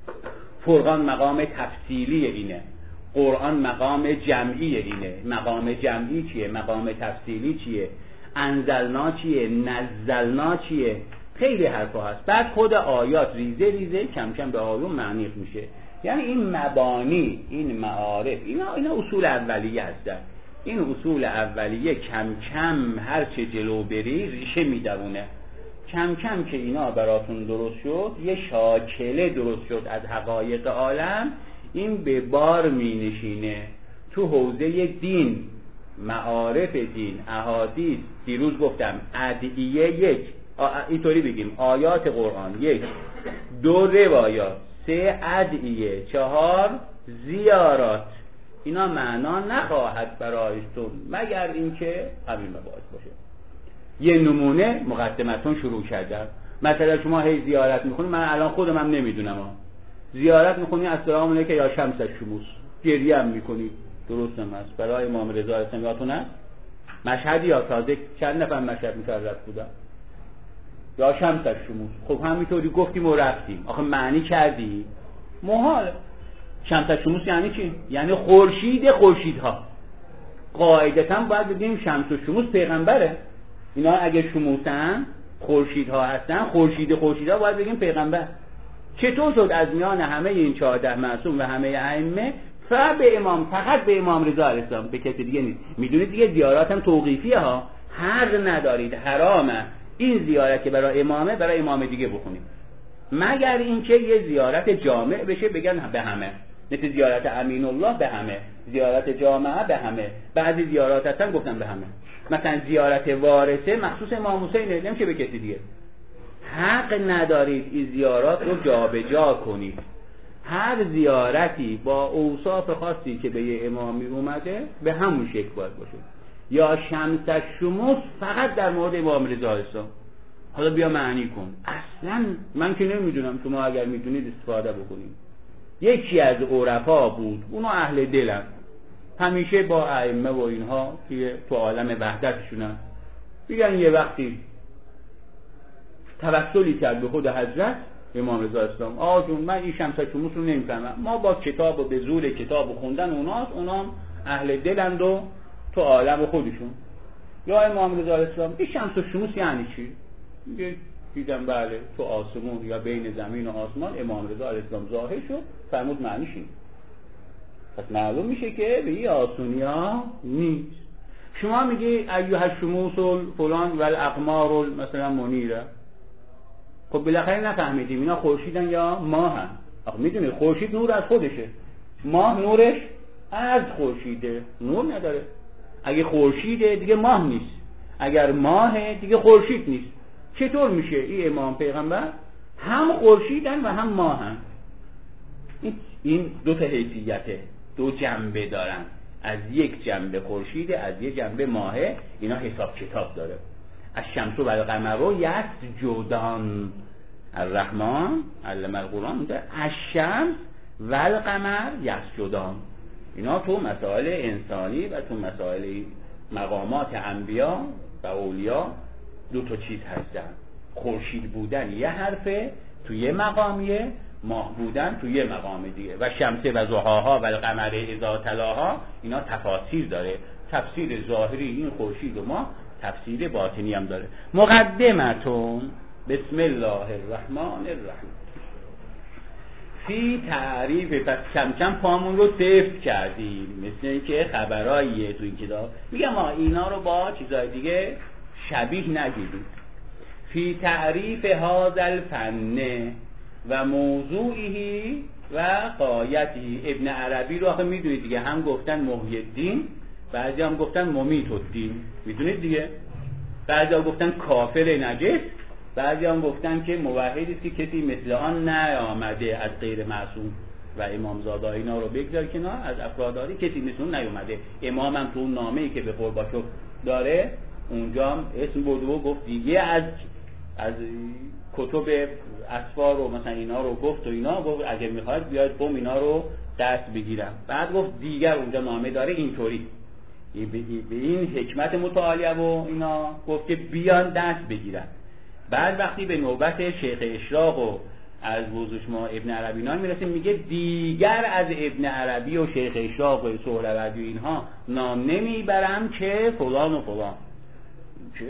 فرقان مقام تفصیلی اینه، قرآن مقام جمعی اینه. مقام جمعی چیه؟ مقام تفصیلی چیه؟ انزلنا چیه؟ نزلنا چیه؟ خیلی حرفا هست. بعد خود آیات ریزه ریزه کم کم به آیون معنی میشه. یعنی این مبانی، این معارف، اینا اینا اصول اولیه هستن. این اصول اولیه کم کم هر چه جلو بری ریشه میدونه. کم کم که اینا براتون درست شد، یه شاکله درست شد از حقایق عالم، این به بار می نشینه تو حوزه دین، معارف دین، احادیث. دیروز گفتم ادعیه یک، اینطوری بگیم آیات قرآن یک، دو روایات، سه ادعیه، چهار زیارات. اینا معنا نخواهد برایتون مگر اینکه همین مباحث باشه. یه نمونه مقدمتون شروع کردم. مثلا شما هی زیارت میکنید، من الان خودم هم نمیدونم ها. زیارت میکنید السلام علیکم یا شمس الشموس، گریه هم میکنید، درست هم هست. برای امام رضا اسلامیاتون هست مشهدی یا تازه چند نفر مشهد مشرف بودن یا شمس الشموس. خب همینطوری گفتیم و رفتیم، آخه معنی کردی محال. شمس الشموس یعنی چی؟ یعنی خورشید خورشیدها. قاعدتا باید بگیم شمس الشموس پیغمبره. اینا اگه شموسن، خورشیدها هستن، خورشید خورشیدها باید بگیم پیغمبر. چطور شد از میان همه این چهارده معصوم و همه ائمه فقط به امام فقط به امام رضا علیه السلام، به کسی دیگه نیست؟ میدونید دیگه زیارات هم توقیفیه ها، حق ندارید، حرامه این زیارت که برای امامه برای امام دیگه بخونید، مگر اینکه یه زیارت جامع بشه بگن به همه، مثل زیارت امین الله به همه، زیارت جامعه به همه. بعضی زیارات هستن گفتن به همه، مثلا زیارت وارثه مخصوص امام حسین، نمیشه به کسی دیگه. حق ندارید این زیارات رو جابجا کنید. هر زیارتی با اوصاف خاصی که به یه امامی اومده به همون شکل باید باشه. یا شمس الشموس فقط در مورد امام رضا اسلام. حالا بیا معنی کن. اصلا من که نمیدونم، شما اگر میدونید استفاده بکنید. یکی از عرفا بود، اونو اهل دلن، همیشه با ائمه و اینها که تو عالم وحدتشونن، میگن یه وقتی توسلی کرد به خود حضرت امام رضا اسلام، آه جون من این شمس الشموس رو نمیفهمم، ما با کتاب و به زور کتاب و خوندن اوناست، اونا اهل دلند و تو عالم خودشون. یا امام رضا علیه السلام این شمس و شموس یعنی چی؟ میگه دیدم بله تو آسمون یا بین زمین و آسمان امام رضا علیه السلام ظاهر شد، فرمود معنیش این. پس معلوم میشه که به این آسونیا نیست. شما میگی ایها الشموس فلان و الاقمار مثلا منیره، خب بالاخره نفهمیدیم اینا خورشیدن یا ماهن. آخه میدونی خورشید نور از خودشه، ماه نورش از خورشیده، نور نداره. اگه خورشیده دیگه ماه نیست، اگر ماه دیگه خورشید نیست. چطور میشه این امام پیغمبر هم خورشیدن و هم ماهن؟ این دو تا حیثیته، دو جنبه دارن، از یک جنبه خورشیده، از یک جنبه ماهه. اینا حساب کتاب داره. الشمس و القمر یسجدان، الرحمن علم القرآن میگه الشمس و القمر یسجدان. اینا تو مسائل انسانی و تو مسائل مقامات انبیا و اولیا دو تا چیز هستن. خورشید بودن یه حرفه تو یه مقامیه، ماه بودن تو یه مقام دیگه. و شمس و ضحاها و القمر اذا تلاها اینا تفاسیر داره. تفسیر ظاهری این خورشید و ماه، تفسیر باطنی هم داره. مقدمتون بسم الله الرحمن الرحیم فی تعریف. پس کم کم پامون رو سفت کردیم، مثل اینکه خبراییه تو این کتاب میگم ما اینا رو با چیزای دیگه شبیه نگیرید. فی تعریف هذا الفن و موضوعی و غایتی. ابن عربی رو آخه میدونید دیگه، هم گفتن محی الدین، بعضی هم گفتن ممیت الدین، میدونید دیگه. بعضی هم گفتن کافر نجس، بعضی هم گفتن که موحدی است که کسی مثل آن نیامده از غیر معصوم. و امام زاده اینا رو بگذار کنار، از افراداری کسی مثل اون نیامده. امام هم تو اون نامه‌ای که به قرباچوف داره اونجا هم اسم برد و گفت دیگه از از کتب اسفار و مثلا اینا رو گفت و اینا گفت اگه میخواید بیاید قوم اینا رو دست بگیرم. بعد گفت دیگر اونجا نامه داره اینطوری به این حکمت متعالیه و اینا گفت که بیان دست بگیرن. بعد وقتی به نوبت شیخ اشراق و از وضوش ما ابن عربی اینا میرسیم، میگه دیگر از ابن عربی و شیخ اشراق و سهروردی و اینها نام نمیبرم که فلان و فلان. چه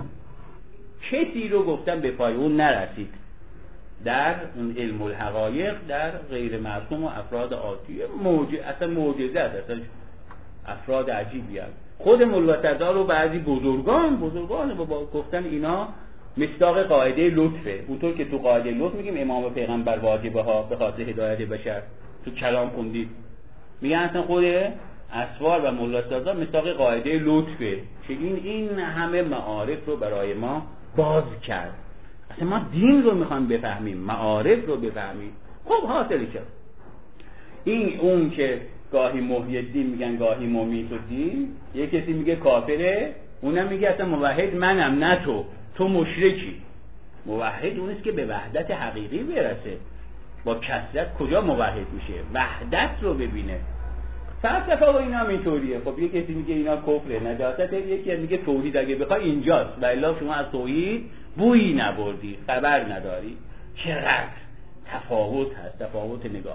کسی رو گفتم به پای اون نرسید در اون علم الحقایق، در غیر معصوم و افراد عادی. موجه اصلا معجزه است، اصلا افراد عجیبی هست. خود ملوت‌الرضا رو بعضی بزرگان بزرگان با گفتن اینا مصداق قاعده لطفه. اونطور که تو قاعده لطف میگیم امام و پیغمبر واجبه ها به خاطر هدایت بشر، تو کلام خوندید میگن اصلا خود اسوار و ملوت‌الرضا مصداق قاعده لطفه که این این همه معارف رو برای ما باز کرد. اصلا ما دین رو میخوایم بفهمیم، معارف رو بفهمیم. خب حاصل شد این اون که گاهی محی الدین میگن گاهی ممیت الدین، یه کسی میگه کافره، اونم میگه اصلا موحد منم نه تو، تو مشرکی. موحد اونیست که به وحدت حقیقی برسه. با کثرت کجا موحد میشه؟ وحدت رو ببینه. فلسفه و اینا هم اینطوریه. خب یه کسی میگه اینا کفره نجاست، یکی میگه توحید اگه بخوای اینجاست، و الا شما از توحید بویی نبردی، خبر نداری. چقدر تفاوت هست، تفاوت نگاه.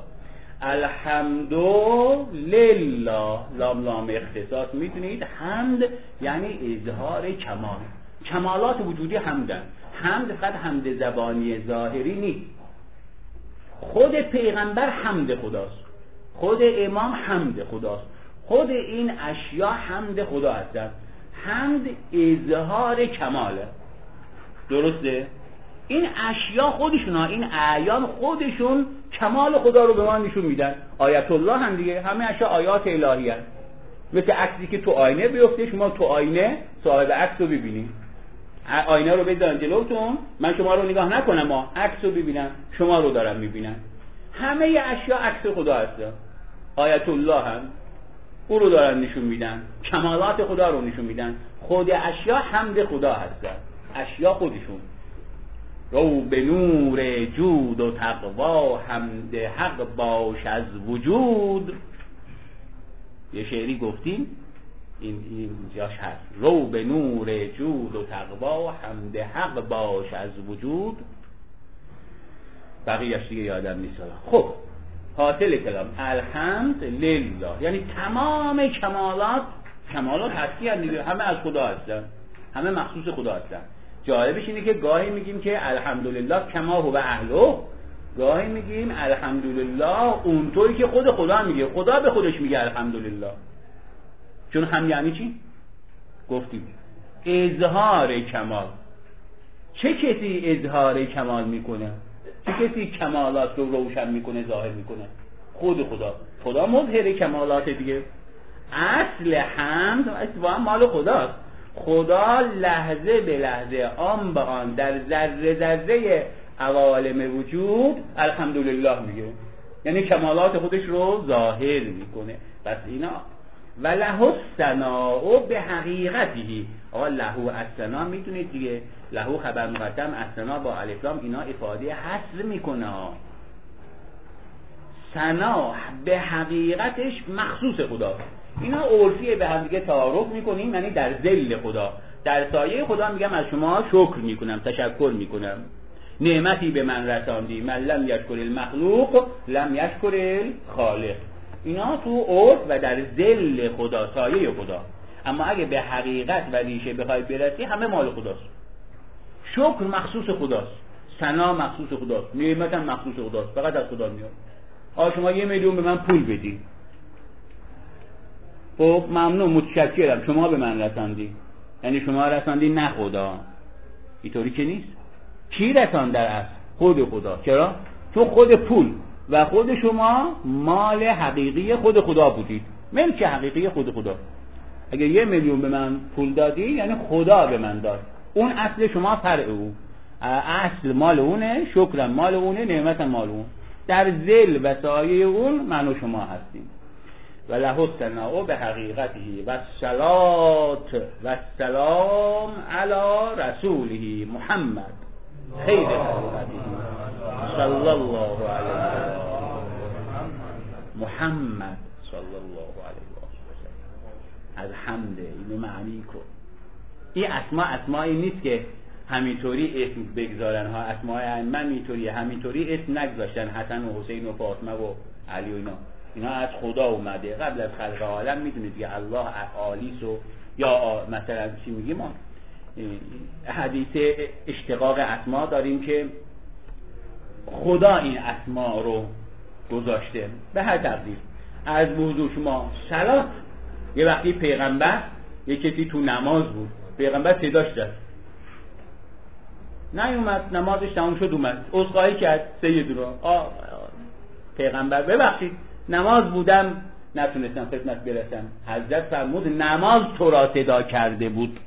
الحمدلله، لام لام اختصاص. میتونید حمد یعنی اظهار کمال، کمالات وجودی حمدن. حمد فقط حمد زبانی ظاهری نیست. خود پیغمبر حمد خداست، خود امام حمد خداست، خود این اشیاء حمد خدا هستند. حمد اظهار کماله، درسته؟ این اشیاء خودشون ها، این اعیان خودشون کمال خدا رو به ما نشون میدن. آیت الله هم دیگه، همه اشیاء آیات الهی هست. مثل عکسی که تو آینه بیفته، شما تو آینه صاحب عکس رو ببینید. آینه رو بذارن جلوتون، من شما رو نگاه نکنم، ما عکس رو ببینم، شما رو دارم میبینم. همه اشیاء عکس خدا هستن. آیت الله هم او رو دارن نشون میدن، کمالات خدا رو نشون میدن. خود اشیاء حمد خدا هستن، اشیاء خودشون. رو به نور جود و تقوا حمد حق باش از وجود. یه شعری گفتیم این اینجاش هست، رو به نور جود و تقوا حمد حق باش از وجود. بقیه‌اش دیگه یادم نیست. خب حاصل کلام الحمد لله یعنی تمام کمالات کمالات هستی هستن دیگه، همه از خدا هستن، همه مخصوص خدا هستن. جالبش اینه که گاهی میگیم که الحمدلله کما هو اهله، گاهی میگیم الحمدلله اونطوری که خود خدا میگه. خدا به خودش میگه الحمدلله، چون هم یعنی چی؟ گفتیم اظهار کمال. چه کسی اظهار کمال میکنه؟ چه کسی کمالات رو روشن میکنه، ظاهر میکنه؟ خود خدا. خدا مظهر کمالات دیگه. اصل حمد اصلا مال خداست. خدا لحظه به لحظه، آن به آن، در ذره ذره عوالم وجود الحمدلله میگه، یعنی کمالات خودش رو ظاهر میکنه. پس اینا و له الثناء به حقیقتی. آقا له الثناء میتونید دیگه، له خبر مقدم، الثناء با الف لام، اینا افاده حصر میکنه. ثنا به حقیقتش مخصوص خدا. اینا عرفیه، به هم دیگه تعارف میکنیم، یعنی در ذل خدا، در سایه خدا میگم از شما شکر میکنم، تشکر میکنم. نعمتی به من رساندی، من لم یشکر المخلوق لم یشکر الخالق. اینا تو عرف و در ذل خدا، سایه خدا. اما اگه به حقیقت و ریشه بخوای برسی، همه مال خداست. شکر مخصوص خداست، ثنا مخصوص خداست، نعمت هم مخصوص خداست، فقط از خدا میاد. آ شما یه میلیون به من پول بدی، خب ممنون، متشکرم، شما به من رساندی، یعنی شما رساندی نه خدا. اینطوری که نیست. کی رساند در اصل؟ خود خدا. چرا؟ تو خود پول و خود شما مال حقیقی خود خدا بودید، ملک حقیقی خود خدا. اگر یه میلیون به من پول دادی، یعنی خدا به من داد. اون اصل شما، فرع او. اصل مال اونه، شکرم مال اونه، نعمتم مال اون. در ذل و سایه اون من و شما هستیم. و له الثناء به حقیقته و الصلات و السلام علی رسوله محمد خیر حقیقته صلی الله علیه محمد صلی الله علیه و سلم. از حمد اینو معنی کن. این اسما اسمایی نیست که همینطوری اسم بگذارن ها. اسمای ائمه اینطوری، همینطوری اسم نگذاشتن، حسن و حسین و فاطمه و علی و اینا. اینا از خدا اومده. قبل از خلق عالم میدونید که الله عالیس و یا مثلا چی میگیم ما حدیث اشتقاق اسما داریم که خدا این اسما رو گذاشته. به هر تقدیر از موضوع شما صلات. یه وقتی پیغمبر، یه کسی تو نماز بود، پیغمبر صداش زد، نیومد، نمازش تموم شد، اومد عذرخواهی کرد، سید رو آه پیغمبر ببخشید نماز بودم نتونستم خدمت برسم. حضرت فرمود نماز تو را صدا کرده بود،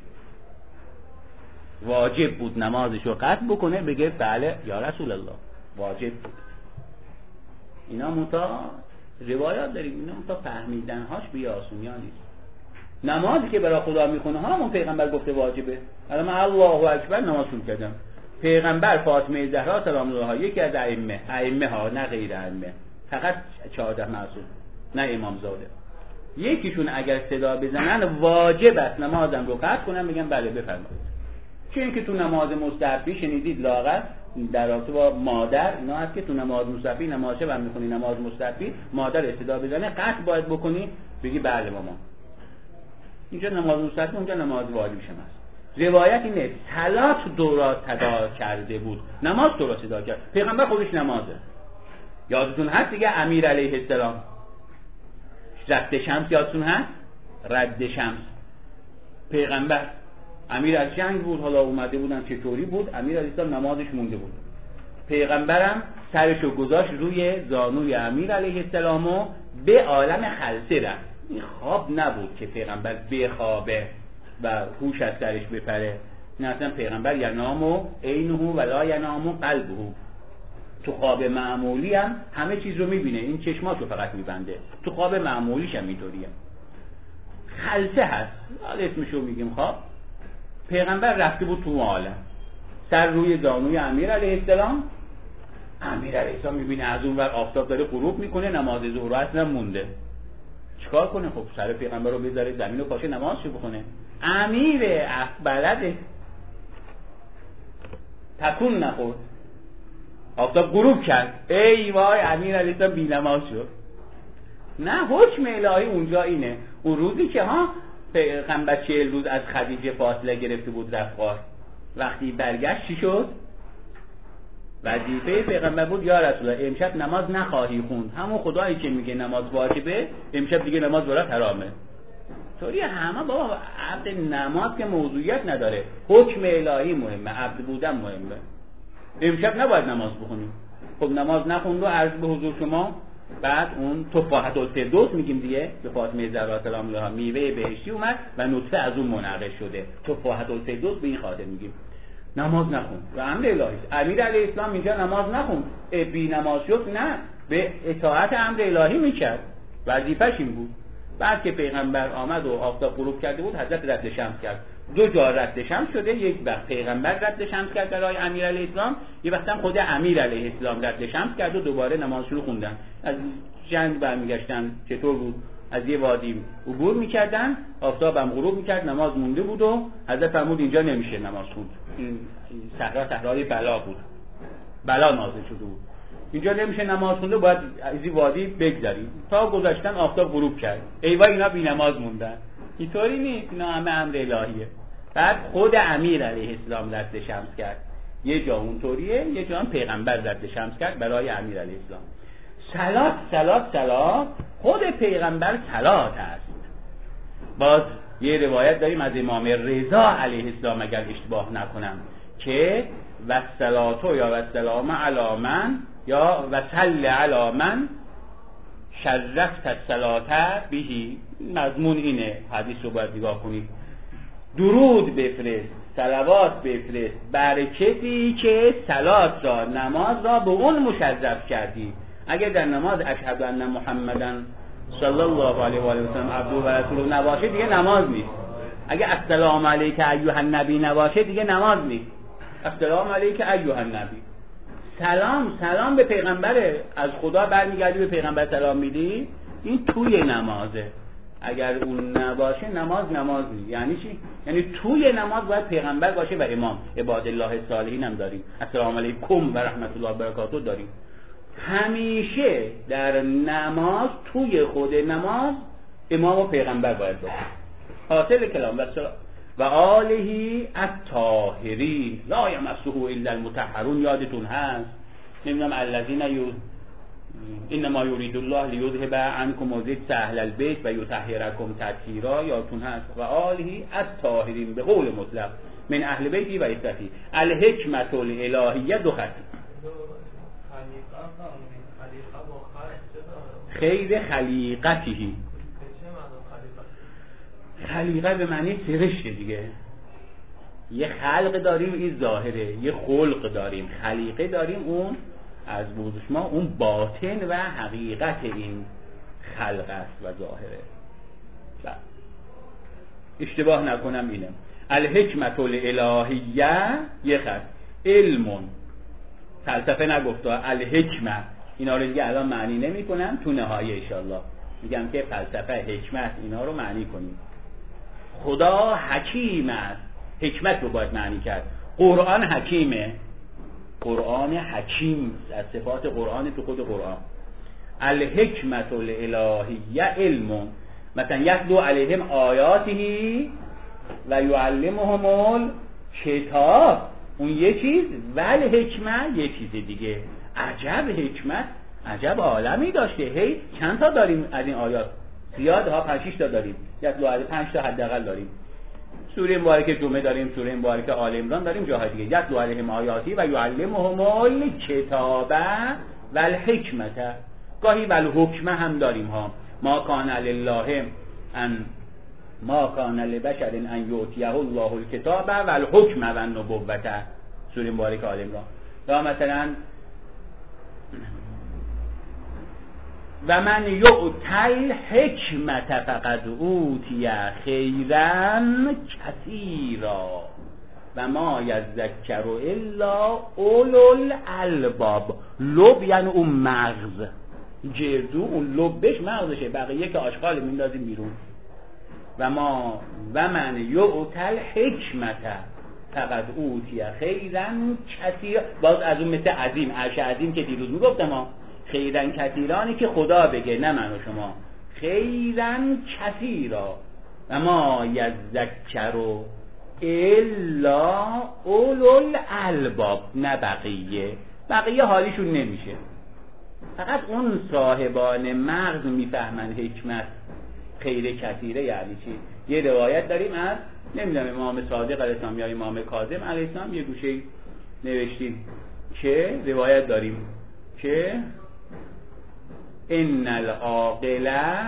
واجب بود نمازش رو قطع بکنه، بگه بله یا رسول الله، واجب بود. اینا متا روایات داریم، اینا متا فهمیدنهاش بی آسونی ها نیست. نمازی که برای خدا میخونه ها همون پیغمبر گفته واجبه. الان من الله اکبر نماز شروع کردم، پیغمبر، فاطمه زهرا سلام الله علیها، یکی از ائمه، ائمه ها نه غیر ائمه، فقط چهارده معصوم نه امام زاده، یکیشون اگر صدا بزنن واجب است نمازم رو قطع کنم، بگم بله بفرمایید. چون که تو نماز مستحبی شنیدید لاغر در رابطه با مادر اینا هست که تو نماز مستحبی، نماز شب هم میخونی، نماز مستحبی مادر صدا بزنه قطع باید بکنی، بگی بله مامان. اینجا نماز مستحبی، اونجا نماز واجب شما است. روایت اینه صلات تو را صدا کرده بود، نماز تو را صدا کرد. پیغمبر خودش نمازه. یادتون هست دیگه امیر علیه السلام رد شمس، یادتون هست رد شمس، پیغمبر امیر از جنگ بود، حالا اومده بودن چطوری بود، امیر علیه السلام نمازش مونده بود، پیغمبرم سرشو گذاشت روی زانوی امیر علیه السلام و به عالم خلسه رفت. این خواب نبود که پیغمبر بخوابه و هوش از سرش بپره، نه اصلا پیغمبر ینامو عینه ولا ینامو قلبه. تو خواب معمولی هم همه چیز رو میبینه، این چشماشو فقط میبنده، تو خواب معمولیش هم اینطوریه. خلسه هست، حالا اسمشو میگیم خواب. پیغمبر رفته بود تو عالم، سر روی زانوی امیر علیه السلام، امیر علیه السلام میبینه از اون ور آفتاب داره غروب میکنه، نماز ظهر اصلا مونده، چیکار کنه؟ خب سر پیغمبر رو بذاره زمین و پاشه نمازشو بخونه. امیر بلده تکون نخورد، آفتاب غروب کرد، ای وای امیر علیه السلام بی نماز شد. نه، حکم الهی اونجا اینه، اون روزی که ها پیغمبر چهل روز از خدیجه فاصله گرفته بود رفت غار، وقتی برگشت چی شد؟ وظیفه پیغمبر بود یا رسول الله امشب نماز نخواهی خوند، همون خدایی که میگه نماز واجبه امشب دیگه نماز برات حرامه. طوری همه بابا عبد نماز که موضوعیت نداره، حکم الهی مهمه، عبد بودن مهمه. امشب نباید نماز بخونیم، خب نماز نخوند و عرض به حضور شما، بعد اون تفاحت الفردوس میگیم دیگه، به فاطمه زهرا سلام الله میوه بهشتی اومد و نطفه از اون منعقد شده، تفاحت الفردوس به این خاطر میگیم. نماز نخوند و امر الهی است. امیر علیه السلام اینجا نماز نخوند، بی نماز شد، نه، به اطاعت امر الهی میکرد، وظیفش این بود. بعد که پیغمبر آمد و آفتاب غروب کرده بود، حضرت رد شمس کرد. دو جا رد شمس شده، یک وقت پیغمبر رد شمس کرد برای امیر علیه السلام، یک وقت هم خود امیر علیه السلام رد شمس کرد و دوباره نمازشون رو خوندن. از جنگ برمیگشتن چطور بود؟ از یه وادی عبور میکردن، آفتاب هم غروب میکرد، نماز مونده بود و حضرت فرمود اینجا نمیشه نماز خوند. این صحرا صحرای بلا بود، بلا نازل شده بود، اینجا نمیشه نماز خونده، باید از این وادی بگذریم. تا گذاشتن آفتاب غروب کرد، ای وای اینا بی نماز موندن. اینطوری نیست، اینا همه امر الهیه. بعد خود امیر علیه السلام رد شمس کرد، یه جا اونطوریه، یه جا هم پیغمبر رد شمس کرد برای امیر علیه السلام. صلات صلات صلات، خود پیغمبر صلات است. باز یه روایت داریم از امام رضا علیه السلام اگر اشتباه نکنم که والصلاتو یا والسلام علی من یا وصل علی من شرفت الصلات بهی، مضمون اینه، حدیث رو باید نگاه کنید. درود بفرست، صلوات بفرست بر کسی که صلات را، نماز را به اون مشرف کردی. اگر در نماز اشهد ان محمدن صلی الله علیه و آله و سلم عبده و رسوله نباشه دیگه نماز نیست. اگر السلام علیک ایها النبی نباشه دیگه نماز نیست. السلام علیک ایها النبی، سلام سلام به پیغمبره، از خدا برمیگردی به پیغمبر سلام میدی، این توی نمازه. اگر اون نباشه نماز نماز نیست. یعنی چی؟ یعنی توی نماز باید پیغمبر باشه و امام. عباد الله الصالحین هم داریم، السلام علیکم و رحمت الله و برکاته داریم. همیشه در نماز، توی خود نماز امام و پیغمبر باید باشه. حاصل کلام و سلام و آله الطاهرین لا یمسه الا المطهرون. یادتون هست نمیدونم الذین یو انما یرید الله لیذهب عنکم الرجس اهل البیت و یطهرکم تطهیرا. یادتون هست و آله الطاهرین به قول مطلق من اهل بیتی و عترتی. الحکمت الالهیه دو خط، خیر خلیقتی. خلیقه به معنی سرشته دیگه. یه خلق داریم این ظاهره، یه خلق داریم، خلیقه داریم اون از بوزش ما اون باطن و حقیقت این خلق است و ظاهره. بله. اشتباه نکنم اینه الحکمت الالهیه یه خط، علمون فلسفه نگفته، الحکمه اینا رو دیگه الان معنی نمی کنم، تو نهایه انشالله میگم که فلسفه حکمت اینا رو معنی کنیم. خدا حکیم است، حکمت رو باید معنی کرد. قرآن حکیمه، قرآن حکیم از صفات قرآن تو خود قرآن. الحکمت الالهیه علم، مثلا یتلو علیهم آیاته و یعلمهم الکتاب، اون یه چیز، ول حکمت یه چیز دیگه. عجب حکمت، عجب عالمی داشته. هی چند تا داریم از این آیات؟ زیاد ها، پنج شش تا داریم، یتلو علیهم پنج تا حداقل داریم. سوره مبارکه جمعه داریم، سوره مبارکه آل عمران داریم، جاهای دیگه یتلو علیهم آیاتی و یعلمهم الکتاب و الحکمت. گاهی و الحکمه هم داریم ها. ما کان لله ان ما کان لبشر ان یؤتیه الله الکتاب و الحکم و النبوة، سوره مبارکه آل عمران. یا مثلا و من یؤتل حکمت فقد اوتی خیرا کثیرا و ما یذکر الا اولو الالباب. لب یعنی اون مغز، جردو اون لبش مغزشه، بقیه که آشغال میندازیم بیرون. و ما و من یؤتل حکمت فقد اوتی خیرا کثیرا، باز از اون مثل عظیم، عرش عظیم که دیروز میگفتم ما، خیرن کثیرانی که خدا بگه نه من و شما، خیرن کثیرا و ما یذکر الا اولو الالباب، نه بقیه، بقیه حالیشون نمیشه، فقط اون صاحبان مغز میفهمن حکمت خیر کثیره یعنی چی. یه روایت داریم از نمیدونم امام صادق علیه السلام یا امام کاظم علیه السلام، یه گوشه نوشتیم که روایت داریم که ان العاقل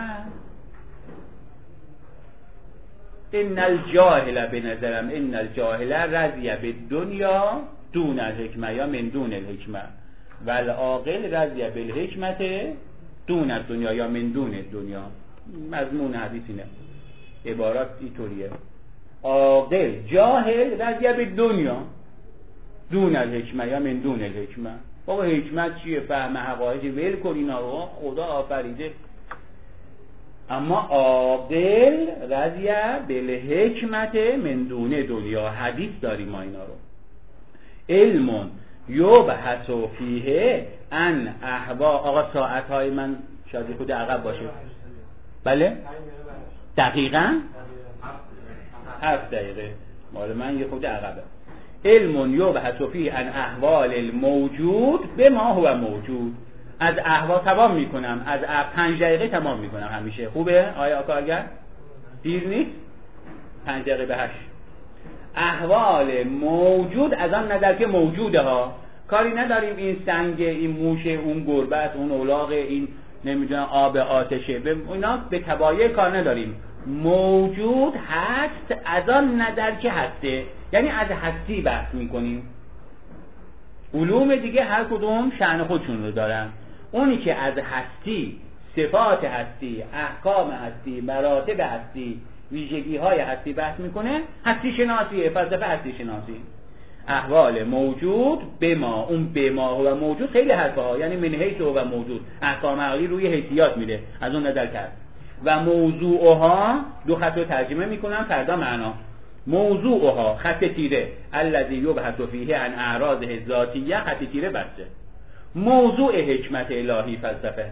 ان الجاهل، به نظرم ان الجاهل رضی بالدنیا دون الحکمه یا من دون الحکمه و العاقل رضی بالحکمت دون الدنیا یا من دون الدنیا. مضمون حدیث اینه، عبارات اینطوریه، عاقل جاهل رضی بالدنیا دون الحکمه یا من دون الحکمه. بابا حکمت چیه؟ فهم حقایق، ول کن اینا رو، خدا آفریده. اما عاقل رضی بالحکمت من دون دنیا، حدیث داریم ما اینا رو. علم یبحث فیه ان احوا. آقا ساعت های من شاید خود عقب باشه. بله دقیقاً هفت دقیقه مال من یه خود عقبه. علم یبحث فیه ان احوال الموجود به ما هو موجود. از احوال تمام میکنم، از پنج دقیقه تمام میکنم همیشه. خوبه آیا کارگر؟ دیر نیست؟ پنج دقیقه به هشت. احوال موجود از آن نظر که موجوده ها، کاری نداریم این سنگ، این موشه، اون گربه است، اون اولاغ، این نمیدونم آب آتشه، به اینا به تبایع کار نداریم. موجود هست از آن نظر که هسته، یعنی از هستی بحث میکنیم. علوم دیگه هر کدوم شأن خودشون رو دارن. اونی که از هستی، صفات هستی، احکام هستی، مراتب هستی، ویژگی های هستی بحث میکنه، هستی شناسیه، فلسفه هستی شناسی. احوال موجود به ما، اون به ما و موجود خیلی حرفه ها، یعنی من حیث و موجود، احکام عقلی روی حیثیات میده، از اون نظر کرد. و موضوعها دو خط رو ترجمه میکنم فردا معنا. موضوعها خط تیره الذی یبحث فیه عن اعراض ذاتیه، خط تیره بسته. موضوع حکمت الهی فلسفه،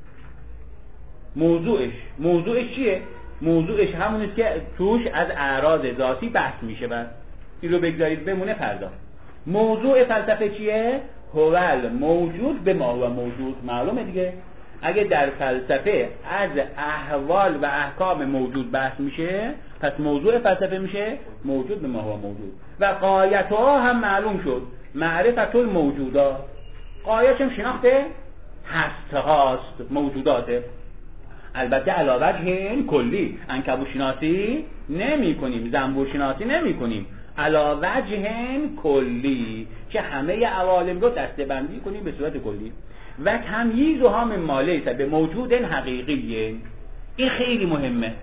موضوعش موضوعش چیه؟ موضوعش همونیست که توش از اعراض ذاتی بحث میشه. بس این رو بگذارید بمونه فردا. موضوع فلسفه چیه؟ هو موجود به ما هو موجود. معلومه دیگه، اگه در فلسفه از احوال و احکام موجود بحث میشه، پس موضوع فلسفه میشه موجود به ما هو موجود. و غایت‌ها هم معلوم شد، معرفت الموجودات. غایه‌ش هم شناخت هست هاست، موجوداته. البته علاوه وجه کلی، عنکبوت شناسی نمی کنیم، زنبور شناسی نمی کنیم، علاوه وجه کلی که همه عوالم رو دسته بندی کنیم به صورت کلی. و تمییز ها من ما لیس به موجود حقیقی، این خیلی مهمه.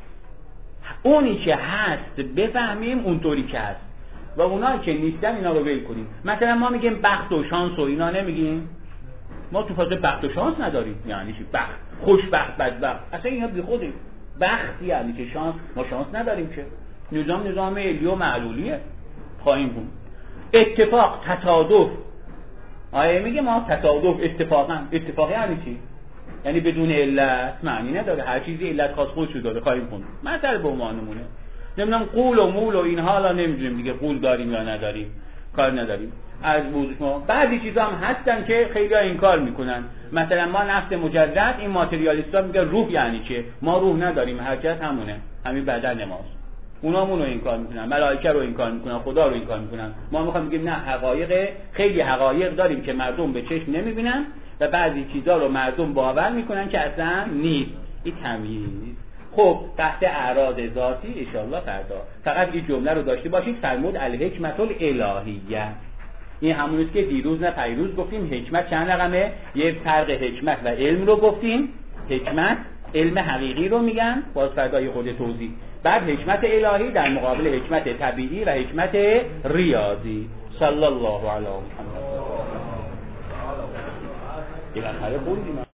اونی که هست بفهمیم اونطوری که هست و اونایی که نیستن اینا رو ول کنیم. مثلا ما میگیم بخت و شانس و اینا نمیگیم، ما تو فاز بخت و شانس نداریم. یعنی چی بخت؟ خوشبخت بدبخت، اصلا اینا بی خودیم. بخت یعنی که شانس، ما شانس نداریم که. نظام نظام علی و معلولیه خواهیم بود. اتفاق، تصادف، آیا میگه ما تصادف اتفاقا، اتفاقی یعنی چی؟ یعنی بدون علت معنی نداره، هر چیزی علت خاص خودشو داره. خواهیم خوند مثلا به عنوانمونه. نمیدونم قول و مول و اینها حالا نمیدونیم دیگه، قول داریم یا نداریم کار نداریم. از موضوع ما بعضی چیزا هم هستن که خیلی ها این کار میکنن. مثلا ما نفس مجرد، این ماتریالیستا میگه روح یعنی چه؟ ما روح نداریم، حرکت همونه، همین بدن ماست. اونامون رو این کار میکنن، ملائکه رو این کار میکنن، خدا رو این کار میکنن. ما میخوایم بگیم نه، حقایق، خیلی حقایق داریم که مردم به چشم نمیبینن و بعضی چیزا رو مردم باور میکنن که اصلا نیست. این تمییز. خب تحت اعراض ذاتی ان الله فردا. فقط این جمله رو داشته باشید، فرمود الحکمت الالهیه. این همونیست که دیروز نه پیروز گفتیم حکمت چند رقمه. یه فرق حکمت و علم رو گفتیم. حکمت علم حقیقی رو میگن، باز فردای خود توضیح. بعد حکمت الهی در مقابل حکمت طبیعی و حکمت ریاضی. صلی الله علی محمد.